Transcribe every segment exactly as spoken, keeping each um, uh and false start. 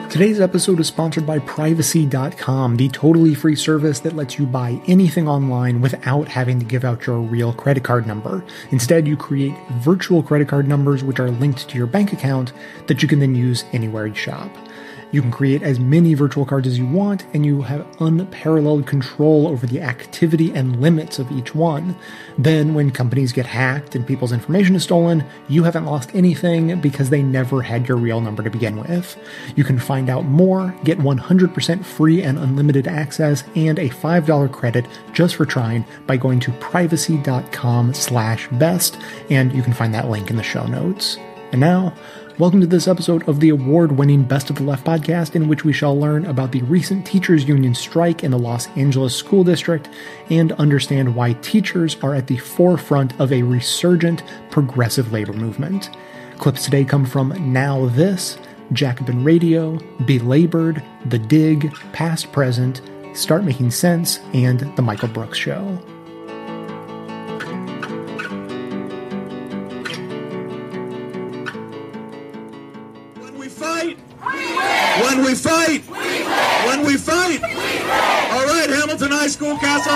Today's episode is sponsored by Privacy dot com, the totally free service that lets you buy anything online without having to give out your real credit card number. Instead, you create virtual credit card numbers which are linked to your bank account that you can then use anywhere you shop. You can create as many virtual cards as you want, and you have unparalleled control over the activity and limits of each one. Then, when companies get hacked and people's information is stolen, you haven't lost anything because they never had your real number to begin with. You can find out more, get one hundred percent free and unlimited access, and a five dollars credit just for trying by going to privacy dot com slash best, and you can find that link in the show notes. And now, welcome to this episode of the award-winning Best of the Left podcast, in which we shall learn about the recent teachers' union strike in the Los Angeles School District and understand why teachers are at the forefront of a resurgent progressive labor movement. Clips today come from Now This, Jacobin Radio, Belabored, The Dig, Past Present, Start Making Sense, and The Michael Brooks Show. When we fight, we when we fight, we all right, Hamilton High School, Castle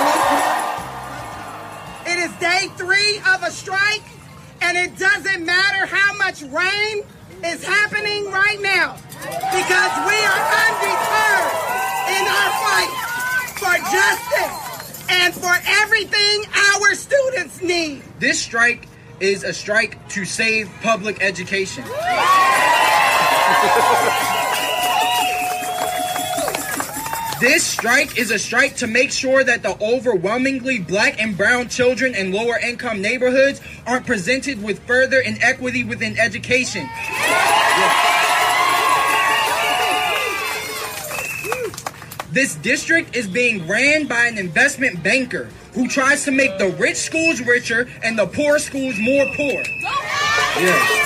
Heights. It is day three of a strike, and it doesn't matter how much rain is happening right now, because we are undeterred in our fight for justice and for everything our students need. This strike is a strike to save public education. This strike is a strike to make sure that the overwhelmingly black and brown children in lower income neighborhoods aren't presented with further inequity within education. This district is being ran by an investment banker who tries to make the rich schools richer and the poor schools more poor. Yeah.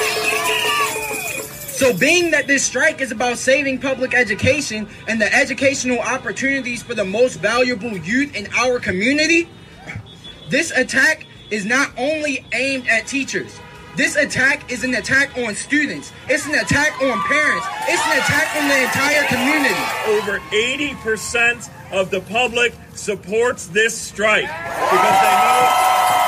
So being that this strike is about saving public education and the educational opportunities for the most valuable youth in our community, this attack is not only aimed at teachers. This attack is an attack on students. It's an attack on parents. It's an attack on the entire community. Over eighty percent of the public supports this strike because they know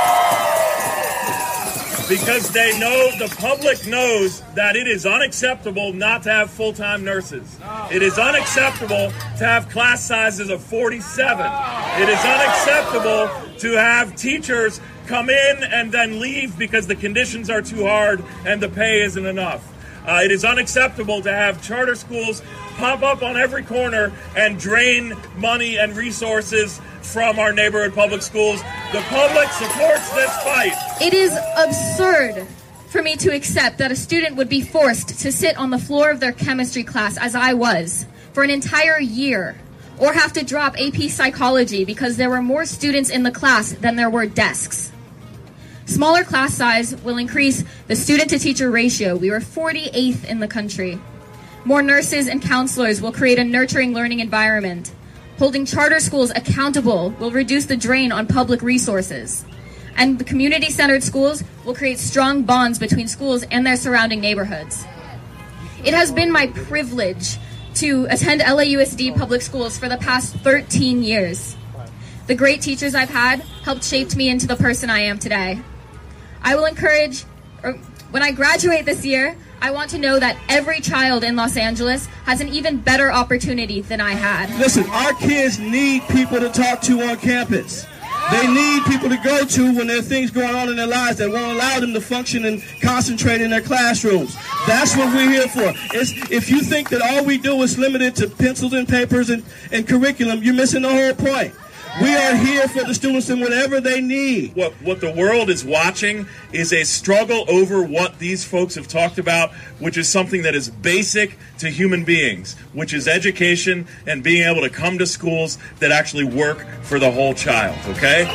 Because they know, the public knows that it is unacceptable not to have full-time nurses. It is unacceptable to have class sizes of forty-seven. It is unacceptable to have teachers come in and then leave because the conditions are too hard and the pay isn't enough. Uh, it is unacceptable to have charter schools pop up on every corner and drain money and resources from our neighborhood public schools. The public supports this fight. It is absurd for me to accept that a student would be forced to sit on the floor of their chemistry class, as I was, for an entire year, or have to drop A P Psychology because there were more students in the class than there were desks. Smaller class size will increase the student-to-teacher ratio. We were forty-eighth in the country. More nurses and counselors will create a nurturing learning environment. Holding charter schools accountable will reduce the drain on public resources. And the community-centered schools will create strong bonds between schools and their surrounding neighborhoods. It has been my privilege to attend L A U S D public schools for the past thirteen years. The great teachers I've had helped shape me into the person I am today. I will encourage, or when I graduate this year, I want to know that every child in Los Angeles has an even better opportunity than I had. Listen, our kids need people to talk to on campus. They need people to go to when there are things going on in their lives that won't allow them to function and concentrate in their classrooms. That's what we're here for. It's, if you think that all we do is limited to pencils and papers and, and curriculum, you're missing the whole point. We are here for the students and whatever they need. What what the world is watching is a struggle over what these folks have talked about, which is something that is basic to human beings, which is education and being able to come to schools that actually work for the whole child, okay?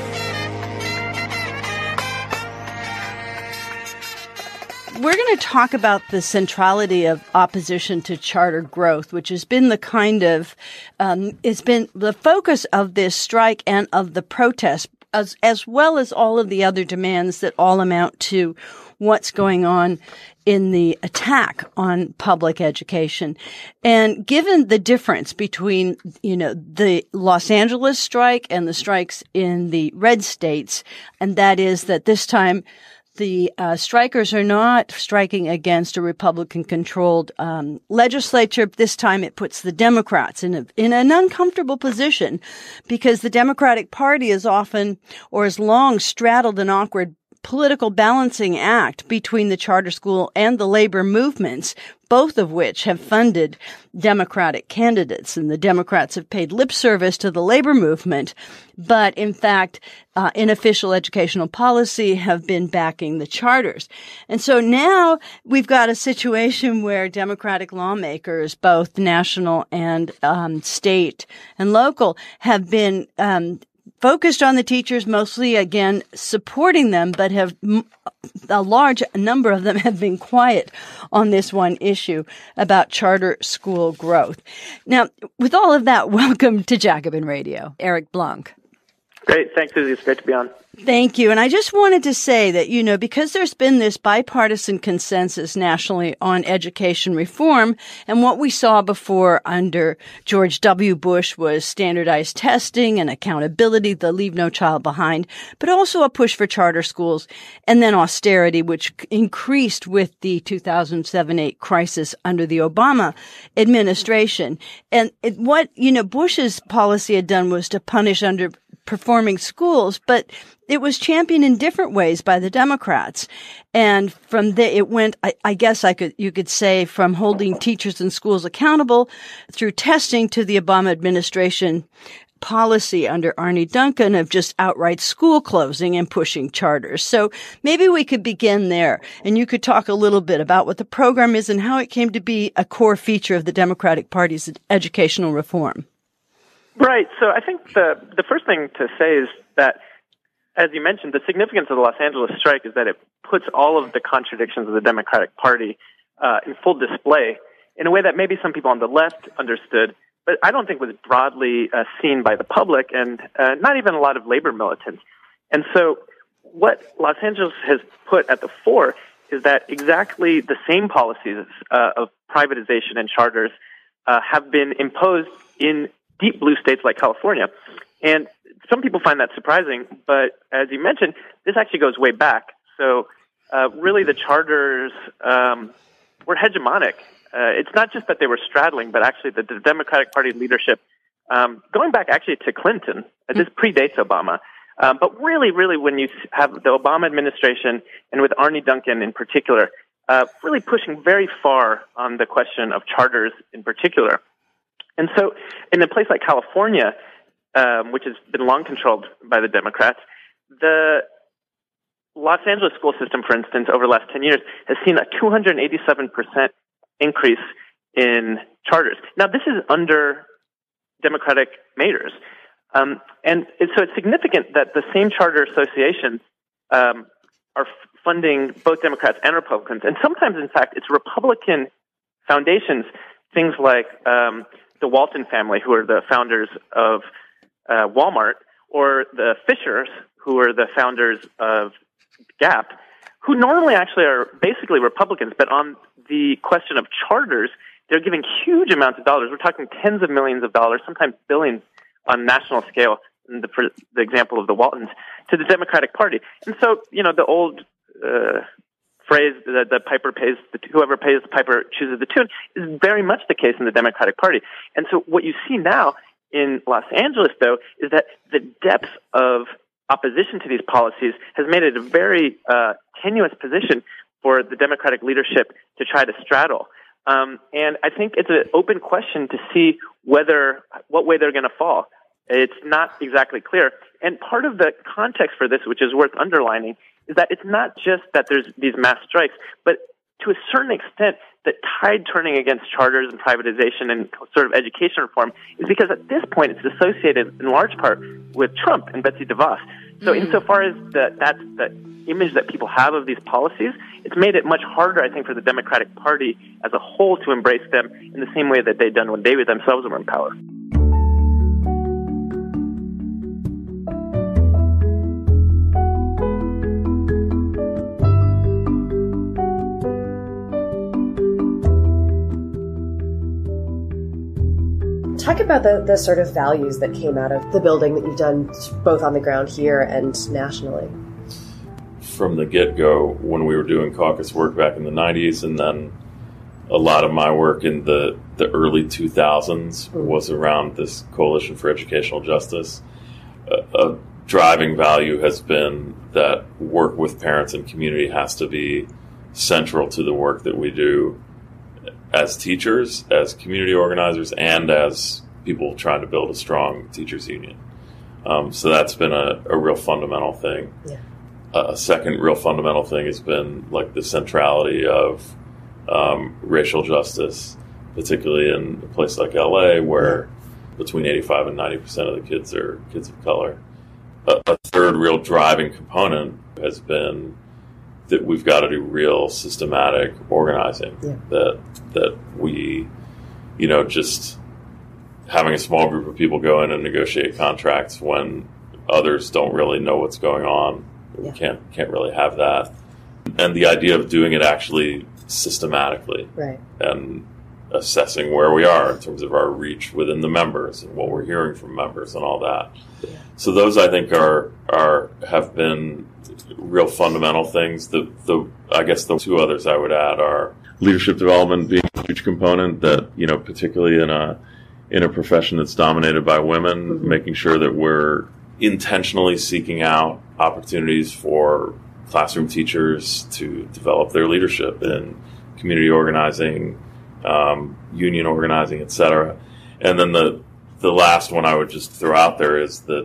We're going to talk about the centrality of opposition to charter growth, which has been the kind of, um, it's been the focus of this strike and of the protest, as, as well as all of the other demands that all amount to what's going on in the attack on public education. And given the difference between, you know, the Los Angeles strike and the strikes in the red states, and that is that this time the uh, strikers are not striking against a Republican-controlled um, legislature. This time it puts the Democrats in, a, in an uncomfortable position because the Democratic Party is often or has long straddled an awkward political balancing act between the charter school and the labor movements, both of which have funded Democratic candidates. And the Democrats have paid lip service to the labor movement, but in fact, uh, in official educational policy have been backing the charters. And so now we've got a situation where Democratic lawmakers, both national and um, state and local, have been um focused on the teachers, mostly, again, supporting them, but have a large number of them have been quiet on this one issue about charter school growth. Now, with all of that, welcome to Jacobin Radio, Eric Blanc. Great. Thanks, Susie. It's great to be on. Thank you. And I just wanted to say that, you know, because there's been this bipartisan consensus nationally on education reform, and what we saw before under George W. Bush was standardized testing and accountability, the Leave No Child Behind, but also a push for charter schools, and then austerity, which increased with the two thousand seven eight crisis under the Obama administration. And it, what, you know, Bush's policy had done was to punish underperforming schools, but it was championed in different ways by the Democrats. And from there, it went, I, I guess I could, you could say, from holding teachers and schools accountable through testing to the Obama administration policy under Arne Duncan of just outright school closing and pushing charters. So maybe we could begin there, and you could talk a little bit about what the program is and how it came to be a core feature of the Democratic Party's educational reform. Right. So I think the the first thing to say is that, as you mentioned, the significance of the Los Angeles strike is that it puts all of the contradictions of the Democratic Party uh, in full display in a way that maybe some people on the left understood, but I don't think was broadly uh, seen by the public and uh, not even a lot of labor militants. And so what Los Angeles has put at the fore is that exactly the same policies uh, of privatization and charters uh, have been imposed in deep blue states like California. And some people find that surprising, but as you mentioned, this actually goes way back. So uh, really the charters um, were hegemonic. Uh, it's not just that they were straddling, but actually the, the Democratic Party leadership, um, going back actually to Clinton, uh, this predates Obama, um, but really, really when you have the Obama administration, and with Arne Duncan in particular, uh, really pushing very far on the question of charters in particular. And so in a place like California, um, which has been long controlled by the Democrats, the Los Angeles school system, for instance, over the last ten years, has seen a two hundred eighty-seven percent increase in charters. Now, this is under Democratic mayors. Um, and it, so it's significant that the same charter associations um, are f- funding both Democrats and Republicans. And sometimes, in fact, it's Republican foundations, things like um, the Walton family, who are the founders of uh, Walmart, or the Fishers, who are the founders of Gap, who normally actually are basically Republicans, but on the question of charters, they're giving huge amounts of dollars. We're talking tens of millions of dollars, sometimes billions on national scale, in the, for the example of the Waltons, to the Democratic Party. And so, you know, the old uh, phrase that the piper pays, the, whoever pays the piper chooses the tune, is very much the case in the Democratic Party. And so what you see now in Los Angeles, though, is that the depth of opposition to these policies has made it a very uh, tenuous position for the Democratic leadership to try to straddle. Um, and I think it's an open question to see whether, what way they're going to fall. It's not exactly clear. And part of the context for this, which is worth underlining, is that it's not just that there's these mass strikes, but to a certain extent, the tide turning against charters and privatization and sort of education reform is because at this point it's associated in large part with Trump and Betsy DeVos. So mm-hmm. insofar as the, that's the image that people have of these policies, it's made it much harder, I think, for the Democratic Party as a whole to embrace them in the same way that they'd done when they themselves were in power. Talk about the, the sort of values that came out of the building that you've done both on the ground here and nationally. From the get-go, when we were doing caucus work back in the nineties, and then a lot of my work in the, the early two thousands mm. was around this Coalition for Educational Justice. A, a driving value has been that work with parents and community has to be central to the work that we do as teachers, as community organizers, and as people trying to build a strong teachers union. Um, so that's been a, a real fundamental thing. Yeah. Uh, a second real fundamental thing has been like the centrality of um, racial justice, particularly in a place like L A, where between eighty-five and ninety percent of the kids are kids of color. A, a third real driving component has been that we've got to do real systematic organizing. Yeah. That that we, you know, just having a small group of people go in and negotiate contracts when others don't really know what's going on. Yeah. We can't can't really have that. And the idea of doing it actually systematically, right, and assessing where we are in terms of our reach within the members and what we're hearing from members and all that. Yeah. So those, I think, are are have been real fundamental things. The the I guess the two others I would add are leadership development being a huge component. That, you know, particularly in a in a profession that's dominated by women, mm-hmm. making sure that we're intentionally seeking out opportunities for classroom teachers to develop their leadership in community organizing, um, union organizing, et cetera. And then the the last one I would just throw out there is that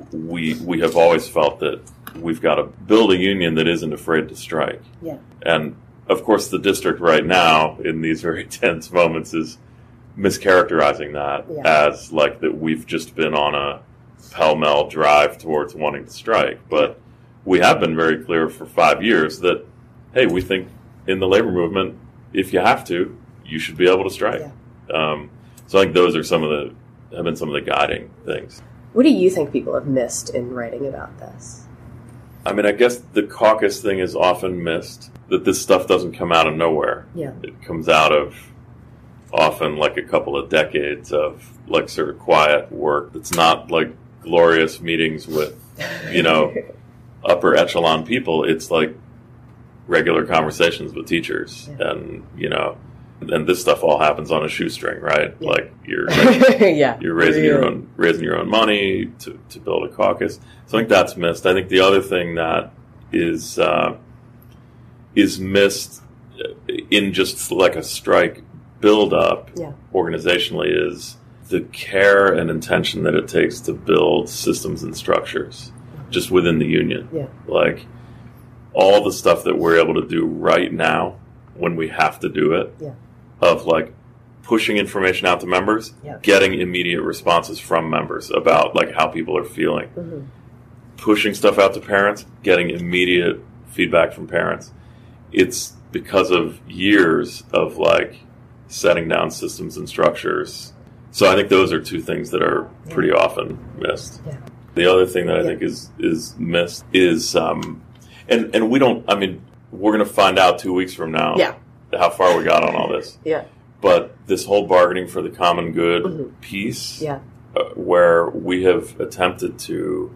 we we have always felt that we've got to build a union that isn't afraid to strike. Yeah. And of course, the district right now in these very tense moments is mischaracterizing that yeah. as like that we've just been on a pell-mell drive towards wanting to strike. But we have been very clear for five years that, hey, we think in the labor movement, if you have to, you should be able to strike. Yeah. Um, so I think those are some of the, have been some of the guiding things. What do you think people have missed in writing about this? I mean, I guess the caucus thing is often missed, that this stuff doesn't come out of nowhere. Yeah. It comes out of often like a couple of decades of like sort of quiet work. It's not like glorious meetings with, you know, upper echelon people. It's like regular conversations with teachers. Yeah. And, you know, and this stuff all happens on a shoestring, right? Yeah. Like you're yeah. you're raising really. your own raising your own money to, to build a caucus. So I think that's missed. I think the other thing that is uh, is missed in just like a strike build up yeah. organizationally is the care and intention that it takes to build systems and structures just within the union. Yeah. Like all the stuff that we're able to do right now when we have to do it, yeah. of like pushing information out to members, yeah. getting immediate responses from members about like how people are feeling, mm-hmm. pushing stuff out to parents, getting immediate feedback from parents. It's because of years of like setting down systems and structures. So I think those are two things that are pretty yeah. often missed. Yeah. The other thing that I yeah. think is is missed is, um, and, and we don't, I mean, we're going to find out two weeks from now yeah. how far we got on all this. Yeah. But this whole bargaining for the common good mm-hmm. piece, yeah. uh, where we have attempted to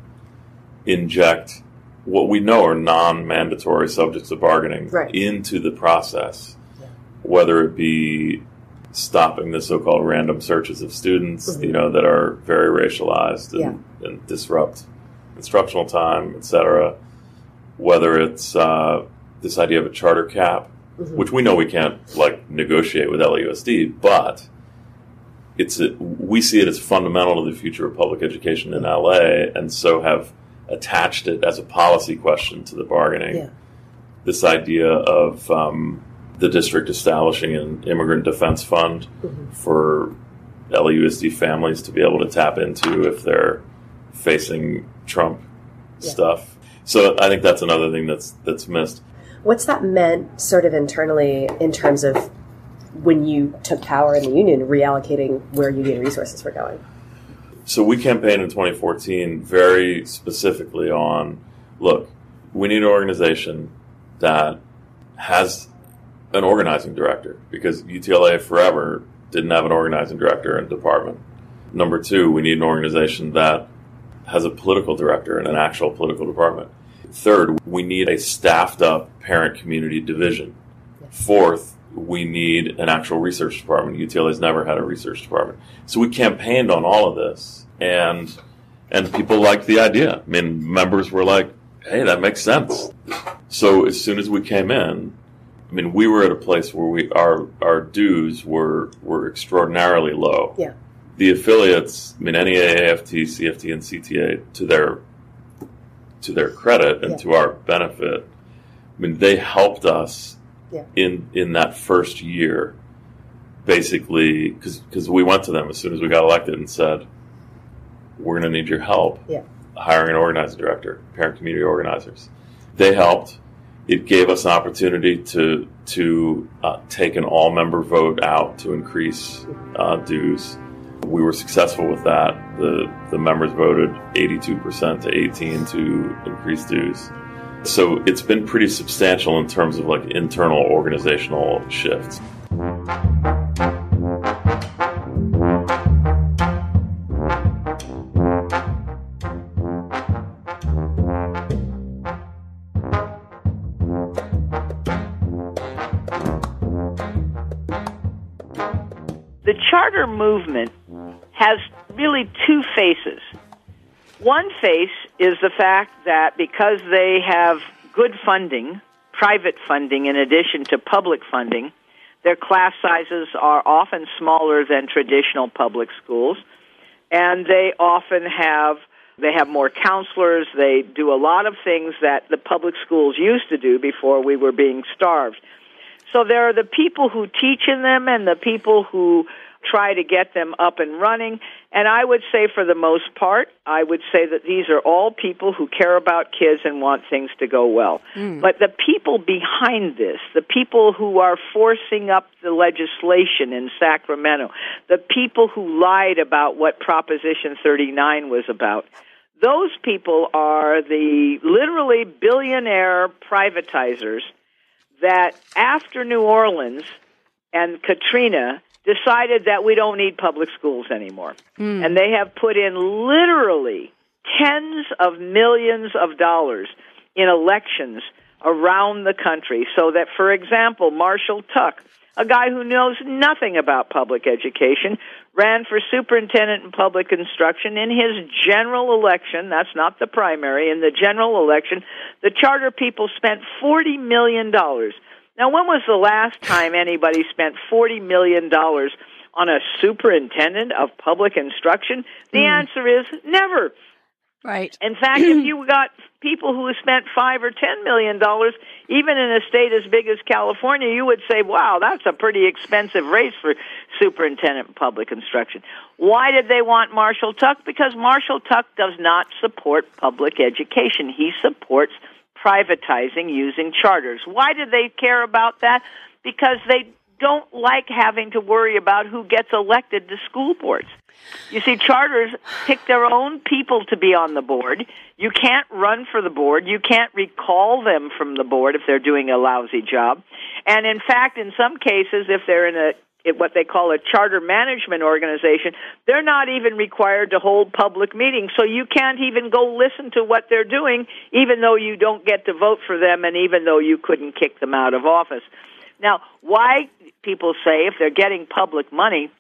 inject what we know are non-mandatory subjects of bargaining right. into the process, yeah. whether it be stopping the so-called random searches of students, mm-hmm. you know, that are very racialized and, yeah. and disrupt instructional time, et cetera. Whether it's uh, this idea of a charter cap, mm-hmm. which we know we can't like negotiate with L A U S D, but it's a, we see it as fundamental to the future of public education in L A, and so have attached it as a policy question to the bargaining. Yeah. This idea of um, the district establishing an immigrant defense fund mm-hmm. for L A U S D families to be able to tap into if they're facing Trump yeah. stuff. So I think that's another thing that's that's missed. What's that meant sort of internally in terms of when you took power in the union, reallocating where union resources were going? So we campaigned in twenty fourteen very specifically on, look, we need an organization that has an organizing director, because U T L A forever didn't have an organizing director and department. Number two, we need an organization that has a political director and an actual political department. Third, we need a staffed-up parent-community division. Fourth, we need an actual research department. U T L A's never had a research department. So we campaigned on all of this, and and people liked the idea. I mean, members were like, hey, that makes sense. So as soon as we came in, I mean, we were at a place where we our our dues were were extraordinarily low. Yeah. The affiliates, I mean, N E A, A F T, C F T, and C T A, to their to their credit and yeah. to our benefit, I mean, they helped us yeah. in in that first year, basically, because because we went to them as soon as we got elected and said, we're going to need your help yeah. hiring an organizing director, parent community organizers. They helped. It gave us an opportunity to to uh, take an all-member vote out to increase uh, dues. We were successful with that. The the members voted eighty-two percent to eighteen to increase dues. So it's been pretty substantial in terms of like internal organizational shifts. The charter movement has really two faces. One face is the fact that because they have good funding, private funding in addition to public funding, their class sizes are often smaller than traditional public schools, and they often have they have more counselors. They do a lot of things that the public schools used to do before we were being starved. So there are the people who teach in them and the people who try to get them up and running. And I would say for the most part, I would say that these are all people who care about kids and want things to go well. Mm. But the people behind this, the people who are forcing up the legislation in Sacramento, the people who lied about what Proposition thirty-nine was about, those people are the literally billionaire privatizers that after New Orleans and Katrina decided that we don't need public schools anymore. Mm. And they have put in literally tens of millions of dollars in elections around the country so that, for example, Marshall Tuck, a guy who knows nothing about public education, ran for superintendent in public instruction. In his general election, that's not the primary, in the general election, the charter people spent forty million dollars. Now, when was the last time anybody spent forty million dollars on a superintendent of public instruction? The mm. answer is never. Right. In fact, if you got people who spent five or ten million dollars, even in a state as big as California, you would say, wow, that's a pretty expensive race for superintendent of public instruction. Why did they want Marshall Tuck? Because Marshall Tuck does not support public education. He supports privatizing using charters. Why do they care about that? Because they don't like having to worry about who gets elected to school boards. You see, charters pick their own people to be on the board. You can't run for the board. You can't recall them from the board if they're doing a lousy job. And in fact, in some cases, if they're in a what they call a charter management organization, they're not even required to hold public meetings, so you can't even go listen to what they're doing, even though you don't get to vote for them and even though you couldn't kick them out of office. Now, why, people say, if they're getting public money,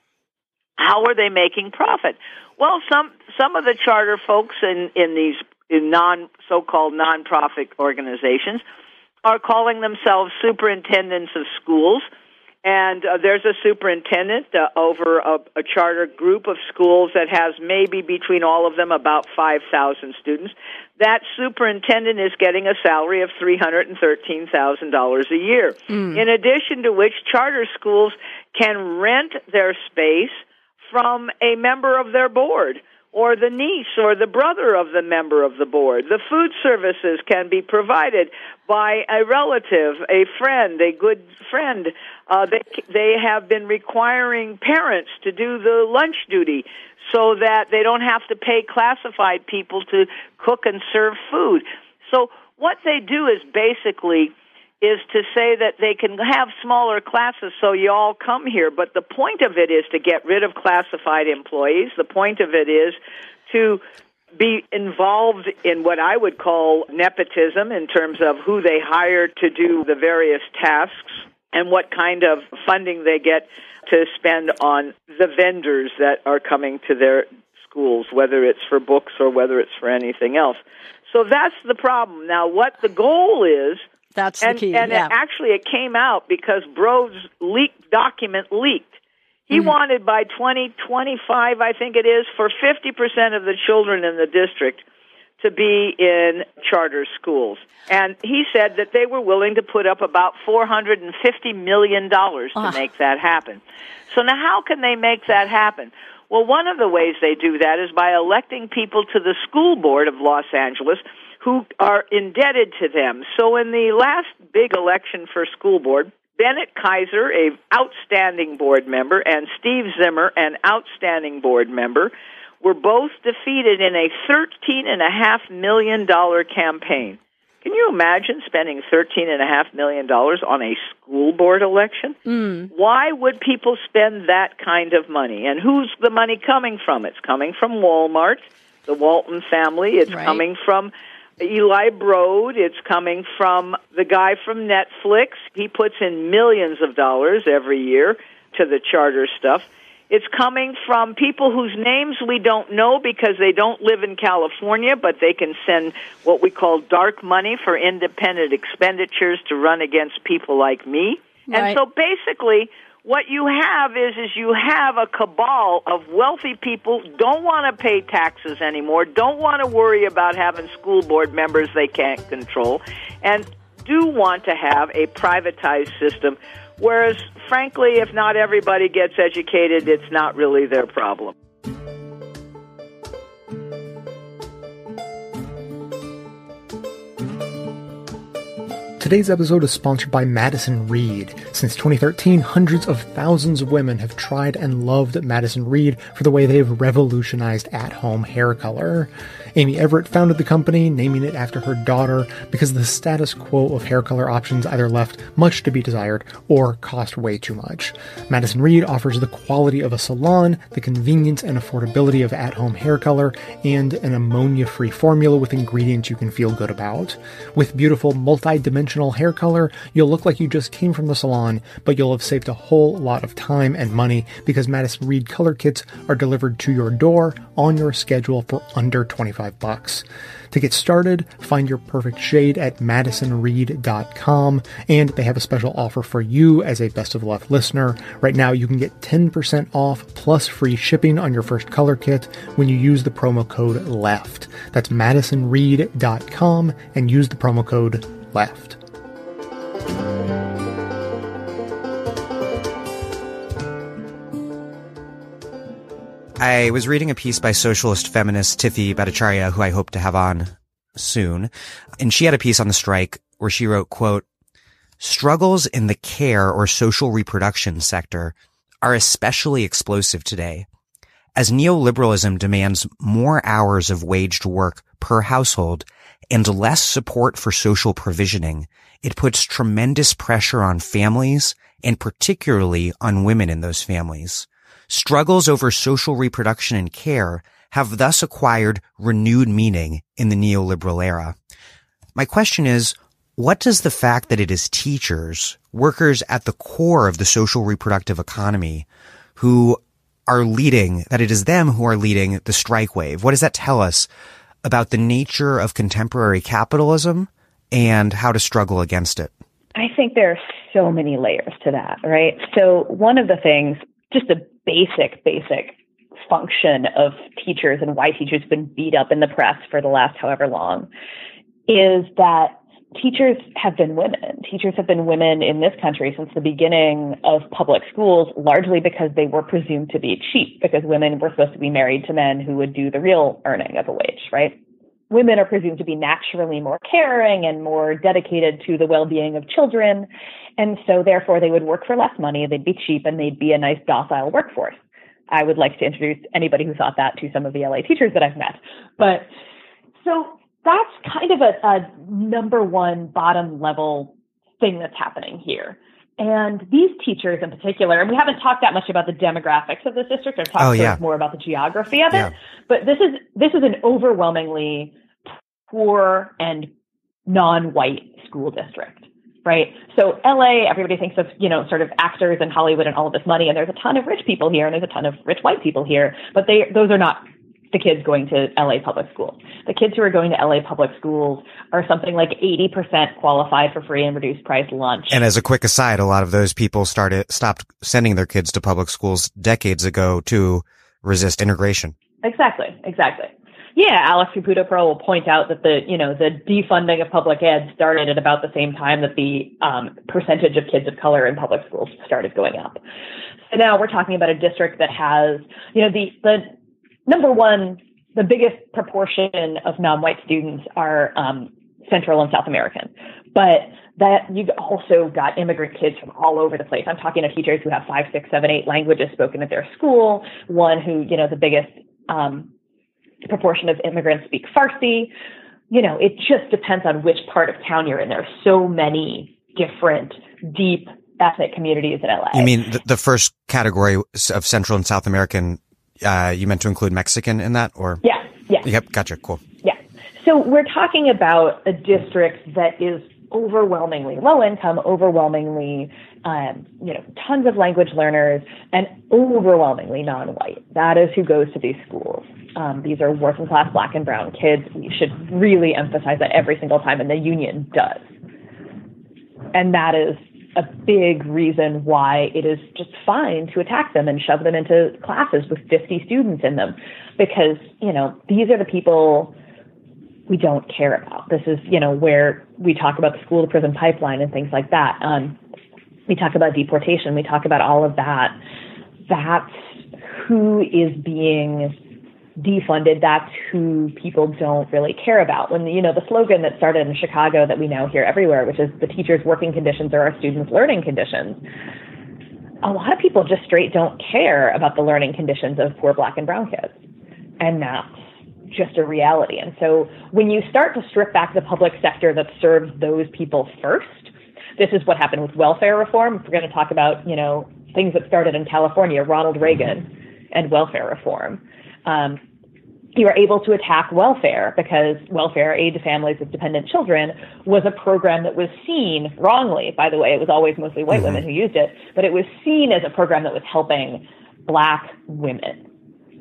how are they making profit? Well, some some of the charter folks in, in these in non so-called nonprofit organizations are calling themselves superintendents of schools. And uh, there's a superintendent uh, over a, a charter group of schools that has maybe between all of them about five thousand students. That superintendent is getting a salary of three hundred thirteen thousand dollars a year. Mm. In addition to which, charter schools can rent their space from a member of their board, or the niece or the brother of the member of the board. The food services can be provided by a relative, a friend, a good friend. Uh, they, they have been requiring parents to do the lunch duty so that they don't have to pay classified people to cook and serve food. So what they do is basically is to say that they can have smaller classes so you all come here. But the point of it is to get rid of classified employees. The point of it is to be involved in what I would call nepotism in terms of who they hire to do the various tasks and what kind of funding they get to spend on the vendors that are coming to their schools, whether it's for books or whether it's for anything else. So that's the problem. Now, what the goal is, that's and, the key. and yeah. it, actually it came out because Brode's leaked document leaked. He mm-hmm. wanted by twenty twenty-five, I think it is, for fifty percent of the children in the district to be in charter schools. And he said that they were willing to put up about four hundred fifty million dollars to uh. make that happen. So now how can they make that happen? Well, one of the ways they do that is by electing people to the school board of Los Angeles who are indebted to them. So in the last big election for school board, Bennett Kaiser, a outstanding board member, and Steve Zimmer, an outstanding board member, were both defeated in a thirteen point five million dollars campaign. Can you imagine spending thirteen point five million dollars on a school board election? Mm. Why would people spend that kind of money? And who's the money coming from? It's coming from Walmart, the Walton family. It's right. coming from Eli Brode. It's coming from the guy from Netflix. He puts in millions of dollars every year to the charter stuff. It's coming from people whose names we don't know because they don't live in California, but they can send what we call dark money for independent expenditures to run against people like me. Right. And so basically what you have is is you have a cabal of wealthy people don't want to pay taxes anymore, don't want to worry about having school board members they can't control, and do want to have a privatized system. Whereas, frankly, if not everybody gets educated, it's not really their problem. Today's episode is sponsored by Madison Reed. Since twenty thirteen, hundreds of thousands of women have tried and loved Madison Reed for the way they've revolutionized at-home hair color. Amy Everett founded the company, naming it after her daughter, because the status quo of hair color options either left much to be desired or cost way too much. Madison Reed offers the quality of a salon, the convenience and affordability of at-home hair color, and an ammonia-free formula with ingredients you can feel good about. With beautiful multi-dimensional hair color, you'll look like you just came from the salon, but you'll have saved a whole lot of time and money because Madison Reed color kits are delivered to your door on your schedule for under twenty-five bucks. To get started, find your perfect shade at madison reed dot com, and they have a special offer for you as a Best of Left listener. Right now, you can get ten percent off plus free shipping on your first color kit when you use the promo code LEFT. That's madison reed dot com and use the promo code LEFT. I was reading a piece by socialist feminist Tithi Bhattacharya, who I hope to have on soon, and she had a piece on the strike where she wrote, quote, "Struggles in the care or social reproduction sector are especially explosive today, as neoliberalism demands more hours of waged work per household and less support for social provisioning. It puts tremendous pressure on families and particularly on women in those families. Struggles over social reproduction and care have thus acquired renewed meaning in the neoliberal era." My question is, what does the fact that it is teachers, workers at the core of the social reproductive economy, who are leading, that it is them who are leading the strike wave, what does that tell us about the nature of contemporary capitalism and how to struggle against it? I think there are so many layers to that, right? So one of the things, just a basic, basic function of teachers and why teachers have been beat up in the press for the last however long is that teachers have been women. Teachers have been women in this country since the beginning of public schools, largely because they were presumed to be cheap, because women were supposed to be married to men who would do the real earning of a wage, right? Women are presumed to be naturally more caring and more dedicated to the well-being of children. And so therefore they would work for less money, they'd be cheap, and they'd be a nice docile workforce. I would like to introduce anybody who thought that to some of the L A teachers that I've met. But so that's kind of a, a number one bottom level thing that's happening here. And these teachers in particular, and we haven't talked that much about the demographics of this district. I've talked oh, yeah. more about the geography of it. Yeah. But this is this is an overwhelmingly poor and non-white school district, right? So L A, everybody thinks of, you know, sort of actors and Hollywood and all of this money, and there's a ton of rich people here, and there's a ton of rich white people here, but they those are not the kids going to L A public schools. The kids who are going to L A public schools are something like eighty percent qualified for free and reduced price lunch. And as a quick aside, a lot of those people started stopped sending their kids to public schools decades ago to resist integration. Exactly, exactly. Yeah, Alex Caputo Pearl will point out that the, you know, the defunding of public ed started at about the same time that the um, percentage of kids of color in public schools started going up. So now we're talking about a district that has, you know, the the number one, the biggest proportion of non-white students are um, Central and South American, but that you've also got immigrant kids from all over the place. I'm talking to teachers who have five, six, seven, eight languages spoken at their school. One who, you know, the biggest um, proportion of immigrants speak Farsi. You know, it just depends on which part of town you're in. There are so many different, deep ethnic communities in L A. You mean the, the first category of Central and South American? Uh, you meant to include Mexican in that, or? Yeah, yeah. Yep, gotcha, cool. Yeah. So we're talking about a district that is overwhelmingly low income, overwhelmingly, um, you know, tons of language learners, and overwhelmingly non-white. That is who goes to these schools. Um, these are working class black and brown kids. We should really emphasize that every single time, and the union does. And that is a big reason why it is just fine to attack them and shove them into classes with fifty students in them, because, you know, these are the people we don't care about. This is, you know, where we talk about the school to prison pipeline and things like that. Um, we talk about deportation. We talk about all of that. That's who is being defunded. That's who people don't really care about. When, you know, the slogan that started in Chicago that we now hear everywhere, which is the teachers' working conditions are our students' learning conditions. A lot of people just straight don't care about the learning conditions of poor black and brown kids. And that's just a reality. And so when you start to strip back the public sector that serves those people first, this is what happened with welfare reform. If we're going to talk about, you know, things that started in California, Ronald Reagan and welfare reform. Um, you were able to attack welfare because welfare aid to families with dependent children was a program that was seen wrongly. By the way, it was always mostly white mm-hmm. women who used it, but it was seen as a program that was helping black women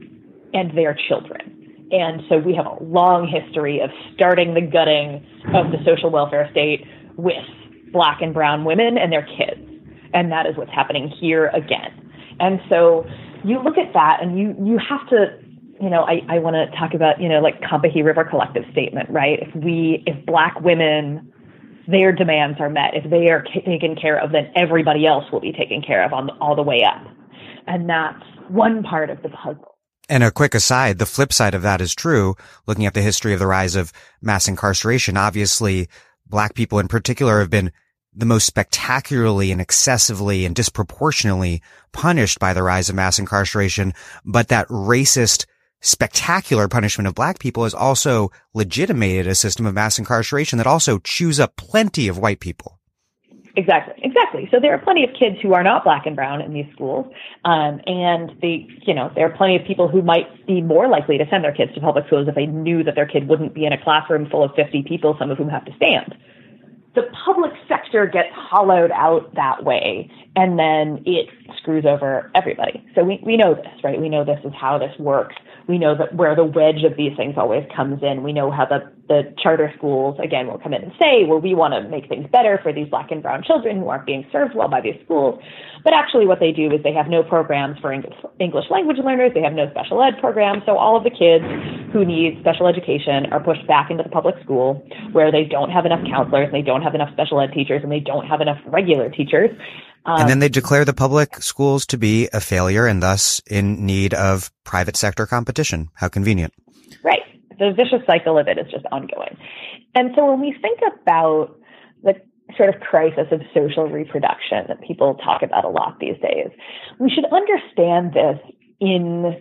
and their children. And so we have a long history of starting the gutting of the social welfare state with black and brown women and their kids. And that is what's happening here again. And so you look at that and you, you have to, you know, I, I want to talk about, you know, like Combahee River Collective statement, right? If we, if black women, their demands are met, if they are c- taken care of, then everybody else will be taken care of on the, all the way up. And that's one part of the puzzle. And a quick aside, the flip side of that is true. Looking at the history of the rise of mass incarceration, obviously black people in particular have been the most spectacularly and excessively and disproportionately punished by the rise of mass incarceration. But that racist, spectacular punishment of black people has also legitimated a system of mass incarceration that also chews up plenty of white people. Exactly, exactly. So there are plenty of kids who are not black and brown in these schools, um, and they, you know, there are plenty of people who might be more likely to send their kids to public schools if they knew that their kid wouldn't be in a classroom full of fifty people, some of whom have to stand. The public sector gets hollowed out that way, and then it screws over everybody. So we, we know this, right? We know this is how this works. We know that where the wedge of these things always comes in. We know how the, the charter schools, again, will come in and say, well, we want to make things better for these black and brown children who aren't being served well by these schools. But actually what they do is they have no programs for English, English language learners. They have no special ed programs. So all of the kids who need special education are pushed back into the public school where they don't have enough counselors, and they don't have enough special ed teachers, and they don't have enough regular teachers. Um, and then they declare the public schools to be a failure and thus in need of private sector competition. How convenient. Right. The vicious cycle of it is just ongoing. And so when we think about the sort of crisis of social reproduction that people talk about a lot these days, we should understand this in,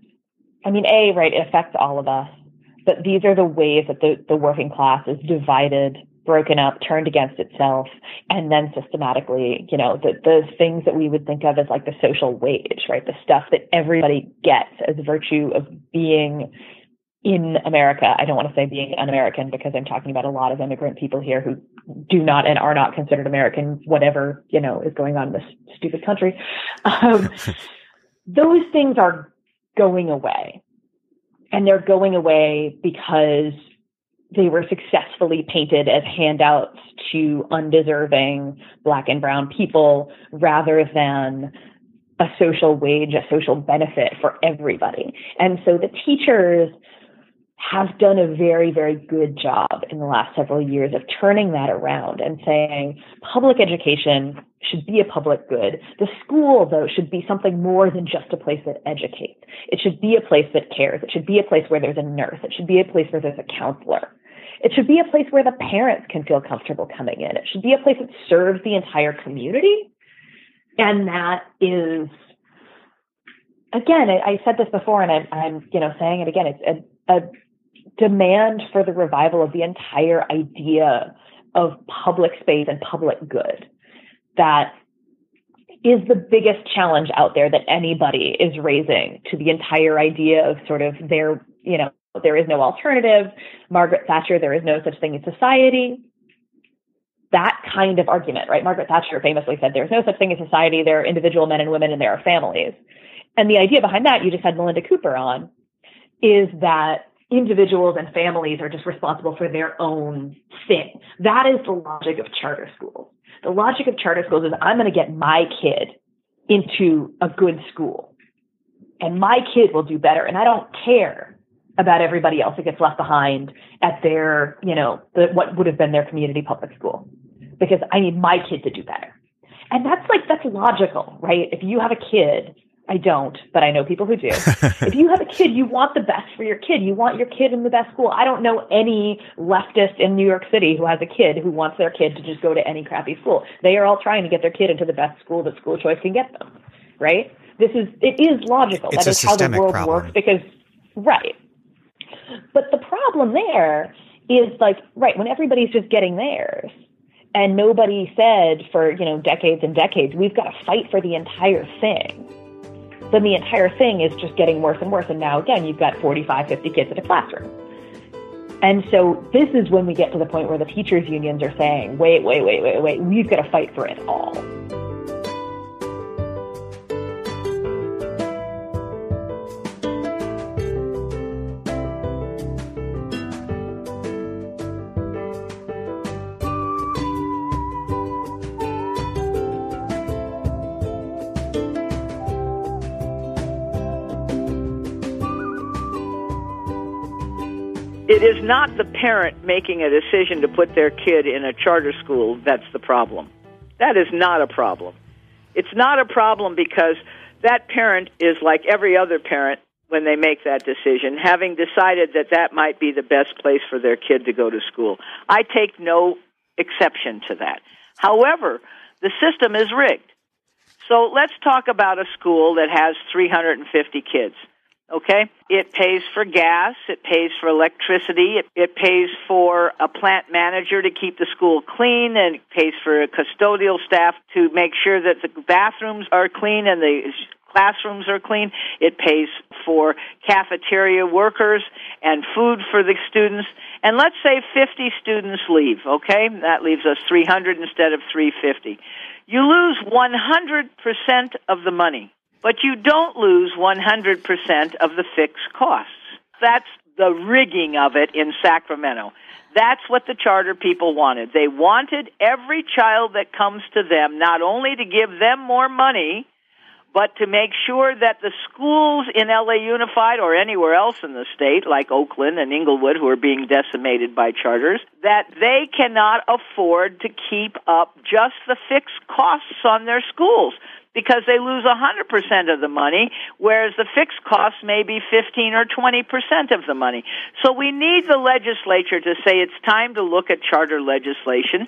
I mean, A, right, it affects all of us, but these are the ways that the, the working class is divided broken up, turned against itself, and then systematically, you know, the, the things that we would think of as like the social wage, right? The stuff that everybody gets as virtue of being in America. I don't want to say being un-American because I'm talking about a lot of immigrant people here who do not and are not considered American, whatever, you know, is going on in this stupid country. Um, those things are going away. And they're going away because they were successfully painted as handouts to undeserving Black and brown people rather than a social wage, a social benefit for everybody. And so the teachers have done a very, very good job in the last several years of turning that around and saying public education should be a public good. The school, though, should be something more than just a place that educates. It should be a place that cares. It should be a place where there's a nurse. It should be a place where there's a counselor. It should be a place where the parents can feel comfortable coming in. It should be a place that serves the entire community. And that is, again, I, I said this before, and I'm, I'm, you know, saying it again. It's a, a demand for the revival of the entire idea of public space and public good. That is the biggest challenge out there that anybody is raising to the entire idea of sort of there, you know, there is no alternative. Margaret Thatcher, there is no such thing as society. That kind of argument, right? Margaret Thatcher famously said there's no such thing as society. There are individual men and women and there are families. And the idea behind that, you just had Melinda Cooper on, is that individuals and families are just responsible for their own thing. That is the logic of charter schools. The logic of charter schools is I'm going to get my kid into a good school and my kid will do better. And I don't care about everybody else that gets left behind at their, you know, the, what would have been their community public school, because I need my kid to do better. And that's like, that's logical, right? If you have a kid, I don't, but I know people who do. If you have a kid, you want the best for your kid. You want your kid in the best school. I don't know any leftist in New York City who has a kid who wants their kid to just go to any crappy school. They are all trying to get their kid into the best school that school choice can get them, right? This is, it is logical. It's that is how the world problem. works because, right. But the problem there is like, right, when everybody's just getting theirs and nobody said for, you know, decades and decades, we've got to fight for the entire thing. Then the entire thing is just getting worse and worse. And now, again, you've got forty-five, fifty kids in a classroom. And so this is when we get to the point where the teachers' unions are saying, wait, wait, wait, wait, wait, we've got to fight for it all. It is not the parent making a decision to put their kid in a charter school that's the problem. That is not a problem. It's not a problem because that parent is like every other parent when they make that decision, having decided that that might be the best place for their kid to go to school. I take no exception to that. However, the system is rigged. So let's talk about a school that has three hundred fifty kids. Okay? It pays for gas, it pays for electricity, it, it pays for a plant manager to keep the school clean, and it pays for a custodial staff to make sure that the bathrooms are clean and the classrooms are clean. It pays for cafeteria workers and food for the students. And let's say fifty students leave, okay? That leaves us three hundred instead of three hundred fifty. You lose one hundred percent of the money. But you don't lose one hundred percent of the fixed costs. That's the rigging of it in Sacramento. That's what the charter people wanted. They wanted every child that comes to them not only to give them more money, but to make sure that the schools in L A Unified or anywhere else in the state, like Oakland and Inglewood, who are being decimated by charters, that they cannot afford to keep up just the fixed costs on their schools, because they lose one hundred percent of the money, whereas the fixed costs may be fifteen or twenty percent of the money. So we need the legislature to say it's time to look at charter legislation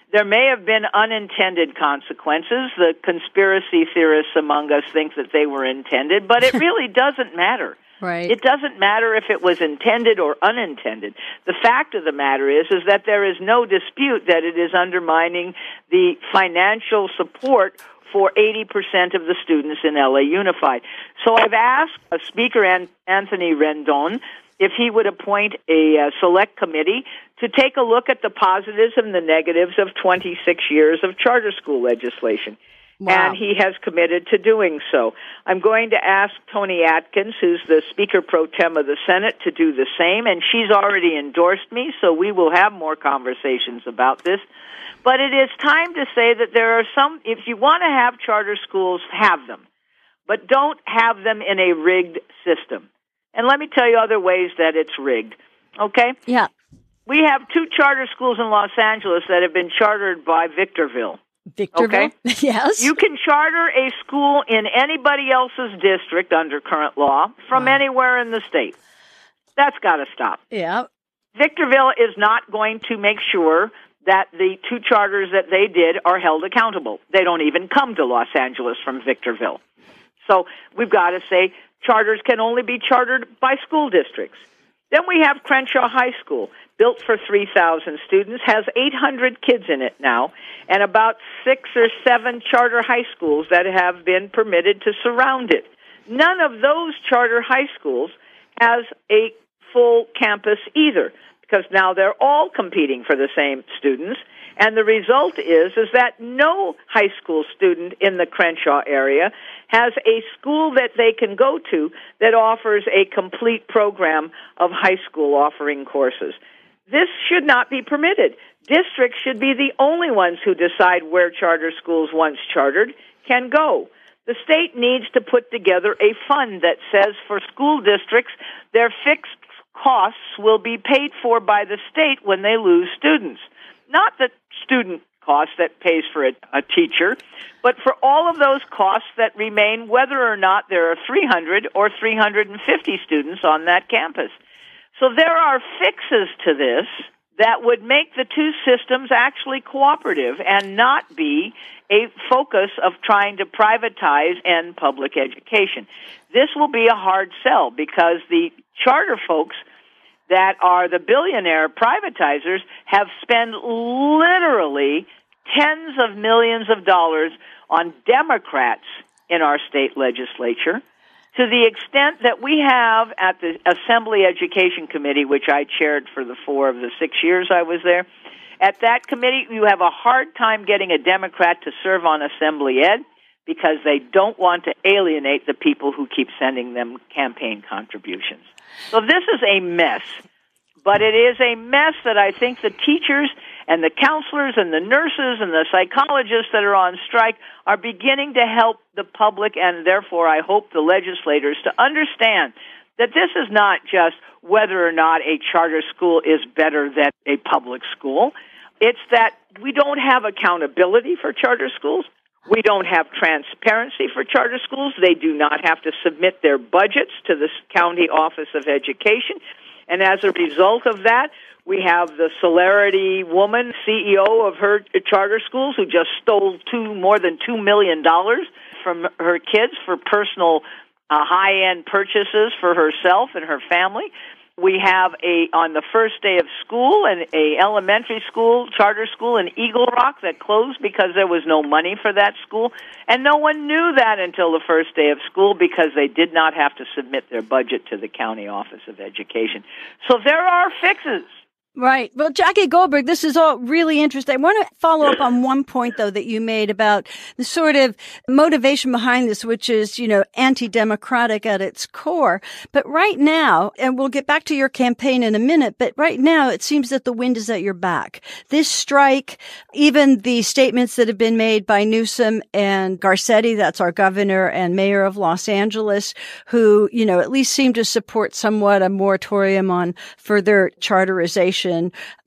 There may have been unintended consequences. The conspiracy theorists among us think that they were intended, but it really doesn't matter. Right. It doesn't matter if it was intended or unintended. The fact of the matter is, is that there is no dispute that it is undermining the financial support for eighty percent of the students in L A Unified. So I've asked uh, Speaker Anthony Rendon if he would appoint a uh, select committee to take a look at the positives and the negatives of twenty-six years of charter school legislation. Wow. And he has committed to doing so. I'm going to ask Toni Atkins, who's the Speaker Pro Tem of the Senate, to do the same, and she's already endorsed me, so we will have more conversations about this. But it is time to say that there are some, if you want to have charter schools, have them. But don't have them in a rigged system. And let me tell you other ways that it's rigged. Okay? Yeah. We have two charter schools in Los Angeles that have been chartered by Victorville. Victorville? Okay? Yes. You can charter a school in anybody else's district under current law from wow. anywhere in the state. That's got to stop. Yeah. Victorville is not going to make sure that the two charters that they did are held accountable. They don't even come to Los Angeles from Victorville. So we've got to say charters can only be chartered by school districts. Then we have Crenshaw High School, built for three thousand students, has eight hundred kids in it now, and about six or seven charter high schools that have been permitted to surround it. None of those charter high schools has a full campus either, because now they're all competing for the same students, and the result is is that no high school student in the Crenshaw area has a school that they can go to that offers a complete program of high school offering courses. This should not be permitted. Districts should be the only ones who decide where charter schools once chartered can go. The state needs to put together a fund that says for school districts, their fixed costs will be paid for by the state when they lose students. Not the student cost that pays for a, a teacher, but for all of those costs that remain whether or not there are three hundred or three hundred fifty students on that campus. So there are fixes to this that would make the two systems actually cooperative and not be a focus of trying to privatize and public education. This will be a hard sell because the charter folks that are the billionaire privatizers have spent literally tens of millions of dollars on Democrats in our state legislature, to the extent that we have at the Assembly Education Committee, which I chaired for the four of the six years I was there. At that committee, you have a hard time getting a Democrat to serve on Assembly Ed because they don't want to alienate the people who keep sending them campaign contributions. So this is a mess, but it is a mess that I think the teachers and the counselors and the nurses and the psychologists that are on strike are beginning to help the public, and therefore I hope the legislators to understand that this is not just whether or not a charter school is better than a public school. It's that we don't have accountability for charter schools. We don't have transparency for charter schools. They do not have to submit their budgets to the County Office of Education. And as a result of that, we have the Celerity woman, C E O of her charter schools, who just stole two more than two million dollars from her kids for personal uh, high-end purchases for herself and her family. We have a on the first day of school an a elementary school, charter school in Eagle Rock that closed because there was no money for that school, and no one knew that until the first day of school because they did not have to submit their budget to the County Office of Education. So there are fixes. Right. Well, Jackie Goldberg, this is all really interesting. I want to follow up on one point, though, that you made about the sort of motivation behind this, which is, you know, anti-democratic at its core. But right now, and we'll get back to your campaign in a minute, but right now it seems that the wind is at your back. This strike, even the statements that have been made by Newsom and Garcetti, that's our governor and mayor of Los Angeles, who, you know, at least seem to support somewhat a moratorium on further charterization,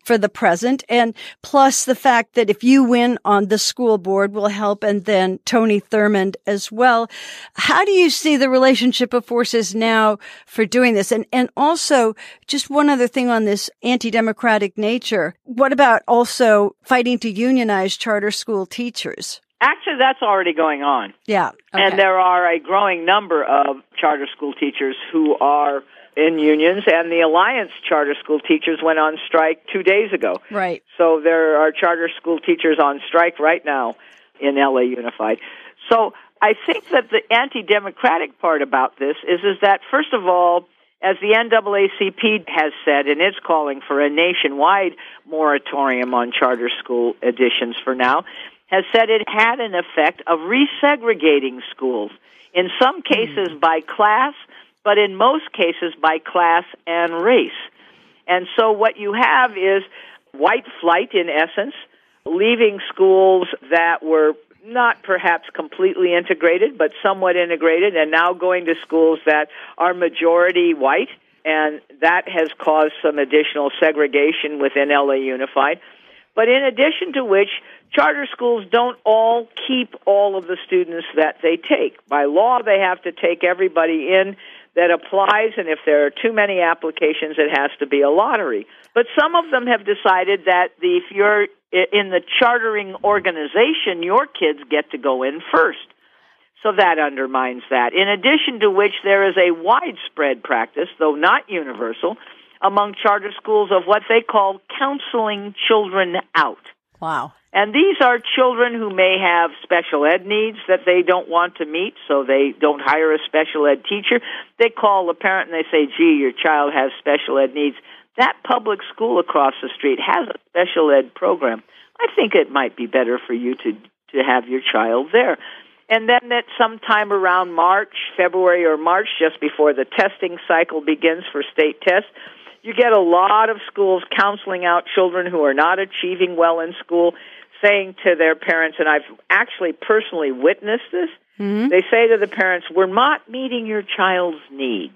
for the present. And plus the fact that if you win on the school board will help, and then Tony Thurmond as well. How do you see the relationship of forces now for doing this? And, and also just one other thing on this anti-democratic nature. What about also fighting to unionize charter school teachers? Actually, that's already going on. Yeah. Okay. And there are a growing number of charter school teachers who are in unions, and the Alliance charter school teachers went on strike two days ago. Right. So there are charter school teachers on strike right now in L A Unified. So I think that the anti-democratic part about this is, is that, first of all, as the N double A C P has said, and it's calling for a nationwide moratorium on charter school additions for now, has said it had an effect of resegregating schools, in some cases mm. by class, but in most cases by class and race. And so what you have is white flight, in essence, leaving schools that were not perhaps completely integrated, but somewhat integrated, and now going to schools that are majority white, and that has caused some additional segregation within L A Unified. But in addition to which, charter schools don't all keep all of the students that they take. By law, they have to take everybody in that applies, and if there are too many applications, it has to be a lottery. But some of them have decided that the, if you're in the chartering organization, your kids get to go in first. So that undermines that. In addition to which, there is a widespread practice, though not universal, among charter schools of what they call counseling children out. Wow. And these are children who may have special ed needs that they don't want to meet, so they don't hire a special ed teacher. They call the parent and they say, gee, your child has special ed needs. That public school across the street has a special ed program. I think it might be better for you to, to have your child there. And then at sometime around March, February or March, just before the testing cycle begins for state tests, you get a lot of schools counseling out children who are not achieving well in school, saying to their parents, and I've actually personally witnessed this, mm-hmm. they say to the parents, we're not meeting your child's needs.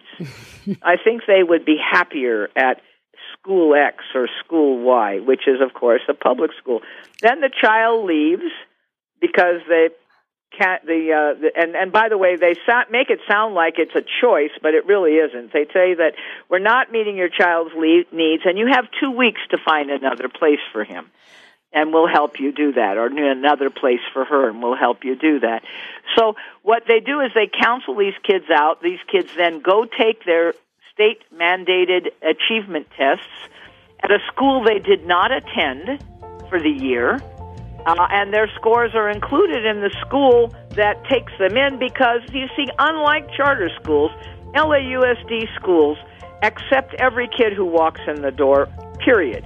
I think they would be happier at school X or school Y, which is, of course, a public school. Then the child leaves because they can't, the, uh, the and, and by the way, they sa- make it sound like it's a choice, but it really isn't. They say that we're not meeting your child's le- needs, and you have two weeks to find another place for him. And we'll help you do that, or another place for her, and we'll help you do that. So what they do is they counsel these kids out. These kids then go take their state-mandated achievement tests at a school they did not attend for the year, uh, and their scores are included in the school that takes them in because, you see, unlike charter schools, L A U S D schools accept every kid who walks in the door, period.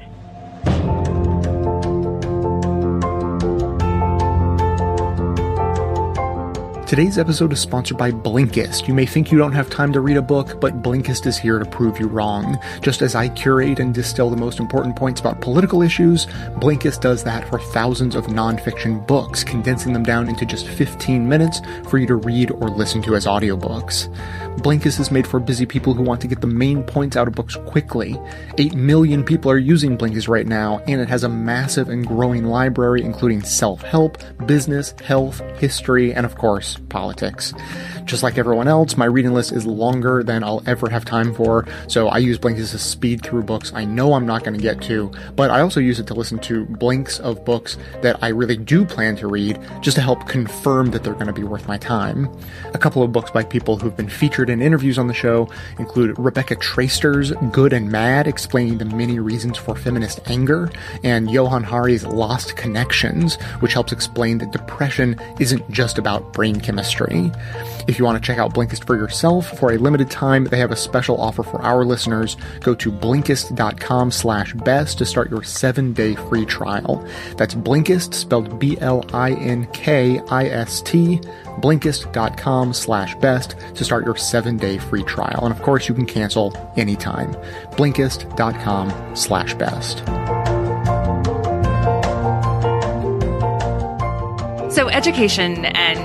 Today's episode is sponsored by Blinkist. You may think you don't have time to read a book, but Blinkist is here to prove you wrong. Just as I curate and distill the most important points about political issues, Blinkist does that for thousands of nonfiction books, condensing them down into just fifteen minutes for you to read or listen to as audiobooks. Blinkist is made for busy people who want to get the main points out of books quickly. Eight million people are using Blinkist right now, and it has a massive and growing library including self-help, business, health, history, and of course, politics. Just like everyone else, my reading list is longer than I'll ever have time for, so I use Blinkist to speed through books I know I'm not going to get to, but I also use it to listen to blinks of books that I really do plan to read, just to help confirm that they're going to be worth my time. A couple of books by people who've been featured in interviews on the show include Rebecca Traister's Good and Mad, explaining the many reasons for feminist anger, and Johan Hari's Lost Connections, which helps explain that depression isn't just about brain chemistry. If you want to check out Blinkist for yourself, for a limited time, they have a special offer for our listeners. Go to Blinkist.com slash best to start your seven-day free trial. That's Blinkist, spelled B L I N K I S T, Blinkist.com slash best to start your seven-day free trial. And of course, you can cancel anytime. Blinkist.com slash best. So education and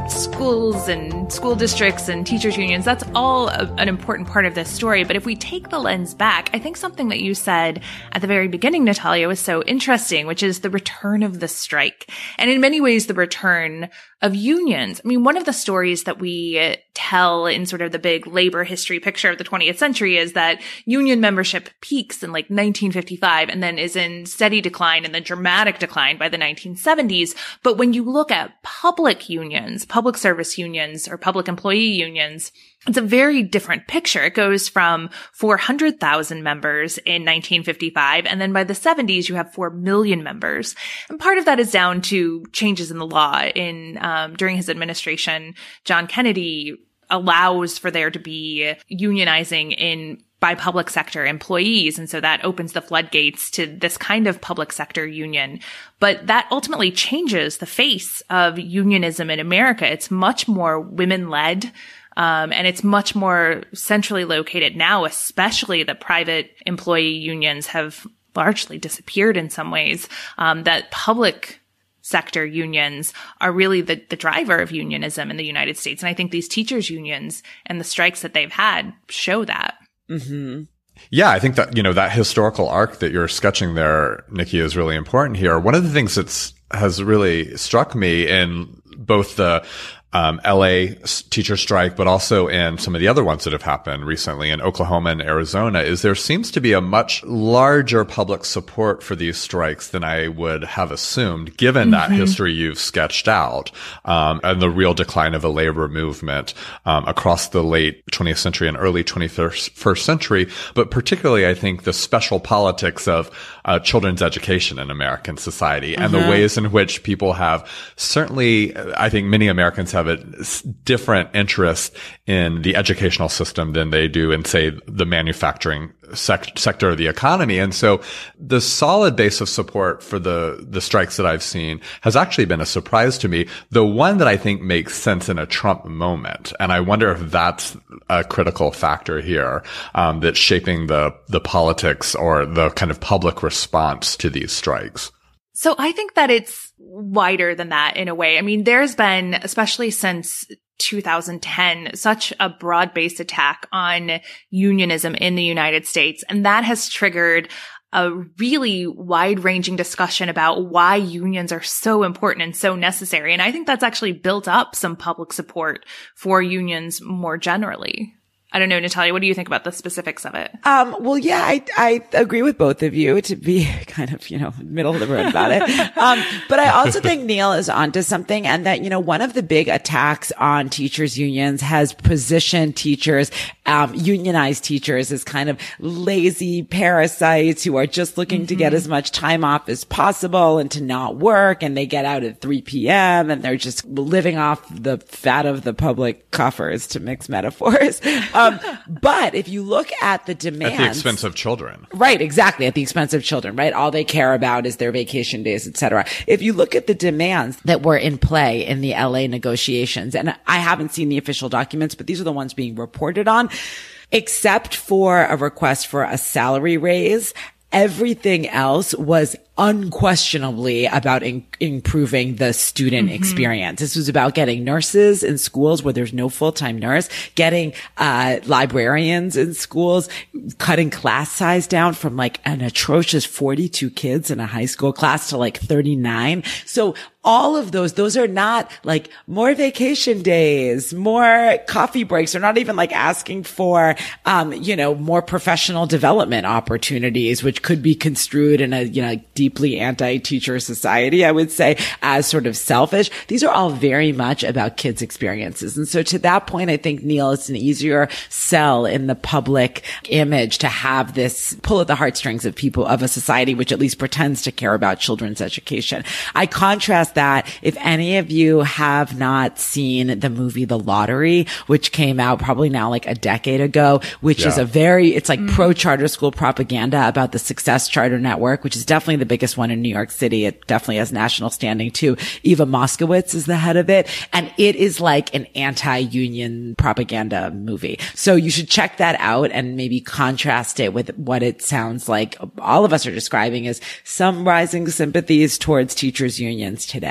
schools and school districts and teachers unions, that's all a, an important part of this story. But if we take the lens back, I think something that you said at the very beginning, Natalia, was so interesting, which is the return of the strike. And in many ways, the return of unions. I mean, one of the stories that we tell in sort of the big labor history picture of the twentieth century is that union membership peaks in like nineteen fifty-five and then is in steady decline and then dramatic decline by the nineteen seventies. But when you look at public unions, public service unions or public employee unions, it's a very different picture. It goes from four hundred thousand members in nineteen fifty-five, and then by the seventies, you have four million members. And part of that is down to changes in the law. In um, during his administration, John Kennedy allows for there to be unionizing in by public sector employees. And so that opens the floodgates to this kind of public sector union. But that ultimately changes the face of unionism in America. It's much more women-led. Um, and it's much more centrally located now, especially that private employee unions have largely disappeared in some ways, um, that public sector unions are really the, the driver of unionism in the United States. And I think these teachers unions and the strikes that they've had show that. Mm-hmm. Yeah, I think that, you know, that historical arc that you're sketching there, Nikki, is really important here. One of the things that's has really struck me in both the Um, L A teacher strike, but also in some of the other ones that have happened recently in Oklahoma and Arizona, is there seems to be a much larger public support for these strikes than I would have assumed, given mm-hmm. that history you've sketched out, um, and the real decline of a labor movement, um, across the late twentieth century and early twenty-first century, but particularly, I think, the special politics of uh, children's education in American society mm-hmm. and the ways in which people have certainly, I think many Americans have have a different interest in the educational system than they do in, say, the manufacturing sec- sector of the economy. And so the solid base of support for the, the strikes that I've seen has actually been a surprise to me. The one that I think makes sense in a Trump moment. And I wonder if that's a critical factor here, um, that's shaping the, the politics or the kind of public response to these strikes. So I think that it's wider than that in a way. I mean, there's been, especially since two thousand ten, such a broad-based attack on unionism in the United States. And that has triggered a really wide-ranging discussion about why unions are so important and so necessary. And I think that's actually built up some public support for unions more generally. I don't know, Natalia, what do you think about the specifics of it? Um, well, yeah, I, I agree with both of you to be kind of, you know, middle of the road about it. Um, but I also think Neil is onto something, and that, you know, one of the big attacks on teachers unions has positioned teachers, um, unionized teachers as kind of lazy parasites who are just looking mm-hmm. to get as much time off as possible and to not work. And they get out at three p.m. and they're just living off the fat of the public coffers, to mix metaphors. Um, but if you look at the demands, at the expense of children, right? Exactly. At the expense of children, right? All they care about is their vacation days, et cetera. If you look at the demands that were in play in the L A negotiations, and I haven't seen the official documents, but these are the ones being reported on, except for a request for a salary raise, everything else was unquestionably about in- improving the student mm-hmm. experience. This was about getting nurses in schools where there's no full-time nurse, getting uh librarians in schools, cutting class size down from like an atrocious forty-two kids in a high school class to like thirty-nine. So all of those, those are not like more vacation days, more coffee breaks. They're not even like asking for, um, you know, more professional development opportunities, which could be construed in a, you know, deeply anti-teacher society, I would say, as sort of selfish. These are all very much about kids' experiences. And so to that point, I think, Neil, it's an easier sell in the public image to have this pull at the heartstrings of people, of a society which at least pretends to care about children's education. I contrast that if any of you have not seen the movie The Lottery, which came out probably now like a decade ago, which yeah. is a very, it's like mm. pro-charter school propaganda about the Success Charter Network, which is definitely the biggest one in New York City. It definitely has national standing too. Eva Moskowitz is the head of it. And it is like an anti-union propaganda movie. So you should check that out and maybe contrast it with what it sounds like all of us are describing as some rising sympathies towards teachers' unions today.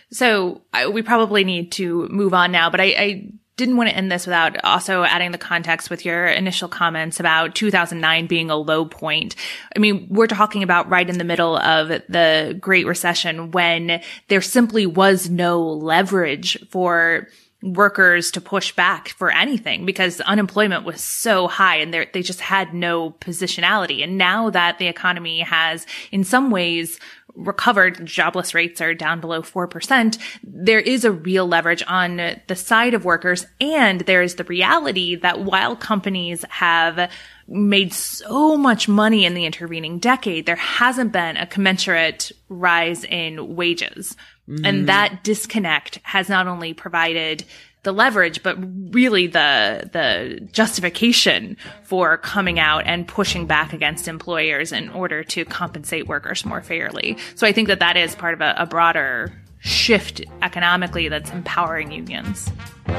So I, we probably need to move on now, but I, I didn't want to end this without also adding the context with your initial comments about two thousand nine being a low point. I mean, we're talking about right in the middle of the Great Recession when there simply was no leverage for workers to push back for anything because unemployment was so high and they just had no positionality. And now that the economy has in some ways recovered, jobless rates are down below four percent, there is a real leverage on the side of workers. And there is the reality that while companies have made so much money in the intervening decade, there hasn't been a commensurate rise in wages. Mm-hmm. And that disconnect has not only provided the leverage, but really the the justification for coming out and pushing back against employers in order to compensate workers more fairly. So I think that that is part of a, a broader shift economically that's empowering unions.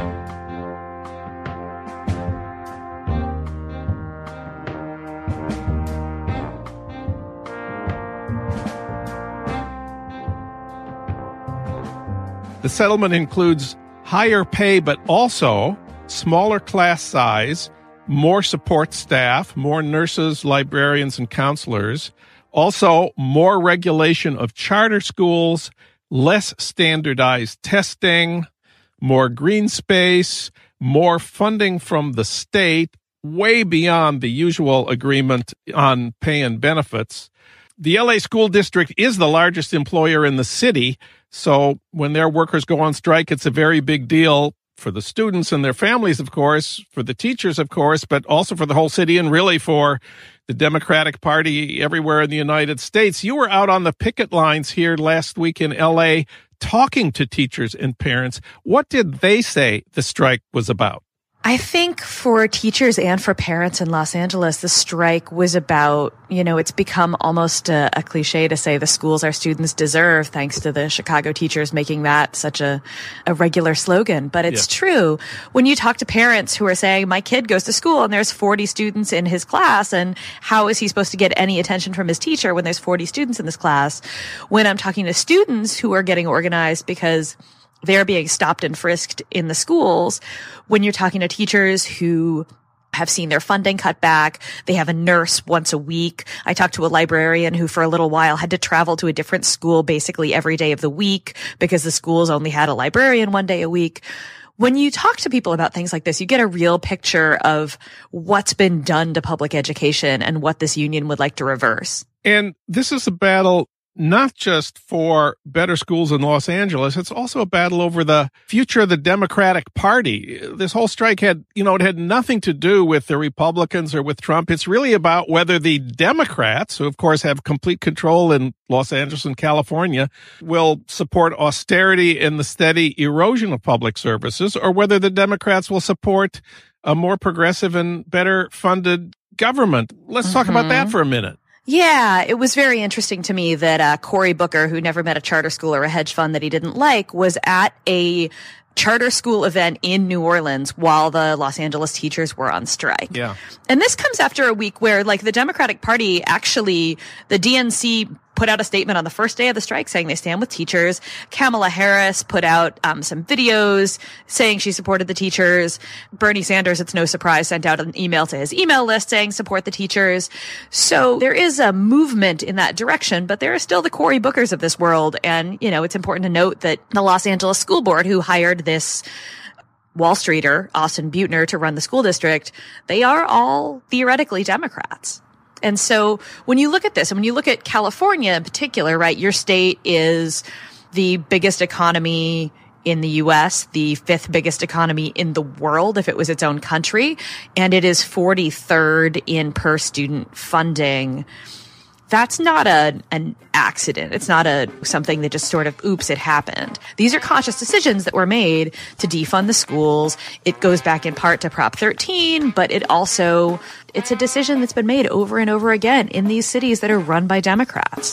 The settlement includes higher pay, but also smaller class size, more support staff, more nurses, librarians, and counselors. Also, more regulation of charter schools, less standardized testing, more green space, more funding from the state, way beyond the usual agreement on pay and benefits. The L A School District is the largest employer in the city, so when their workers go on strike, it's a very big deal for the students and their families, of course, for the teachers, of course, but also for the whole city and really for the Democratic Party everywhere in the United States. You were out on the picket lines here last week in L A talking to teachers and parents. What did they say the strike was about? I think for teachers and for parents in Los Angeles, the strike was about, you know, it's become almost a, a cliche to say the schools our students deserve, thanks to the Chicago teachers making that such a, a regular slogan. But it's yeah. true. When you talk to parents who are saying, my kid goes to school and there's forty students in his class, and how is he supposed to get any attention from his teacher when there's forty students in this class? When I'm talking to students who are getting organized because they're being stopped and frisked in the schools, when you're talking to teachers who have seen their funding cut back, they have a nurse once a week. I talked to a librarian who for a little while had to travel to a different school basically every day of the week because the schools only had a librarian one day a week. When you talk to people about things like this, you get a real picture of what's been done to public education and what this union would like to reverse. And this is a battle not just for better schools in Los Angeles, it's also a battle over the future of the Democratic Party. This whole strike had, you know, it had nothing to do with the Republicans or with Trump. It's really about whether the Democrats, who of course have complete control in Los Angeles and California, will support austerity and the steady erosion of public services, or whether the Democrats will support a more progressive and better funded government. Let's mm-hmm. talk about that for a minute. Yeah, it was very interesting to me that uh, Cory Booker, who never met a charter school or a hedge fund that he didn't like, was at a charter school event in New Orleans while the Los Angeles teachers were on strike. Yeah. And this comes after a week where, like, the Democratic Party actually, the D N C put out a statement on the first day of the strike saying they stand with teachers. Kamala Harris put out um, some videos saying she supported the teachers. Bernie Sanders, it's no surprise, sent out an email to his email list saying support the teachers. So there is a movement in that direction, but there are still the Cory Bookers of this world. And, you know, it's important to note that the Los Angeles School Board, who hired this Wall Streeter, Austin Butner, to run the school district, they are all theoretically Democrats. And so when you look at this, and when you look at California in particular, right, your state is the biggest economy in the U S, the fifth biggest economy in the world if it was its own country, and it is forty-third in per student funding. That's not a, an accident. It's not a something that just sort of, oops, it happened. These are conscious decisions that were made to defund the schools. It goes back in part to Prop thirteen, but it also, it's a decision that's been made over and over again in these cities that are run by Democrats.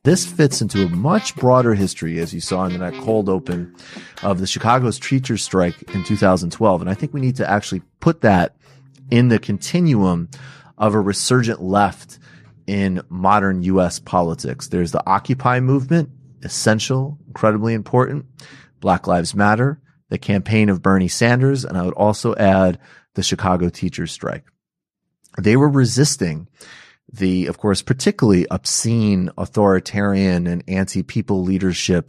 This fits into a much broader history, as you saw in that cold open of the Chicago's teachers strike in two thousand twelve. And I think we need to actually put that in the continuum of a resurgent left in modern U S politics. There's the Occupy movement, essential, incredibly important. Black Lives Matter, the campaign of Bernie Sanders, and I would also add the Chicago teachers strike. They were resisting the, of course, particularly obscene, authoritarian, and anti-people leadership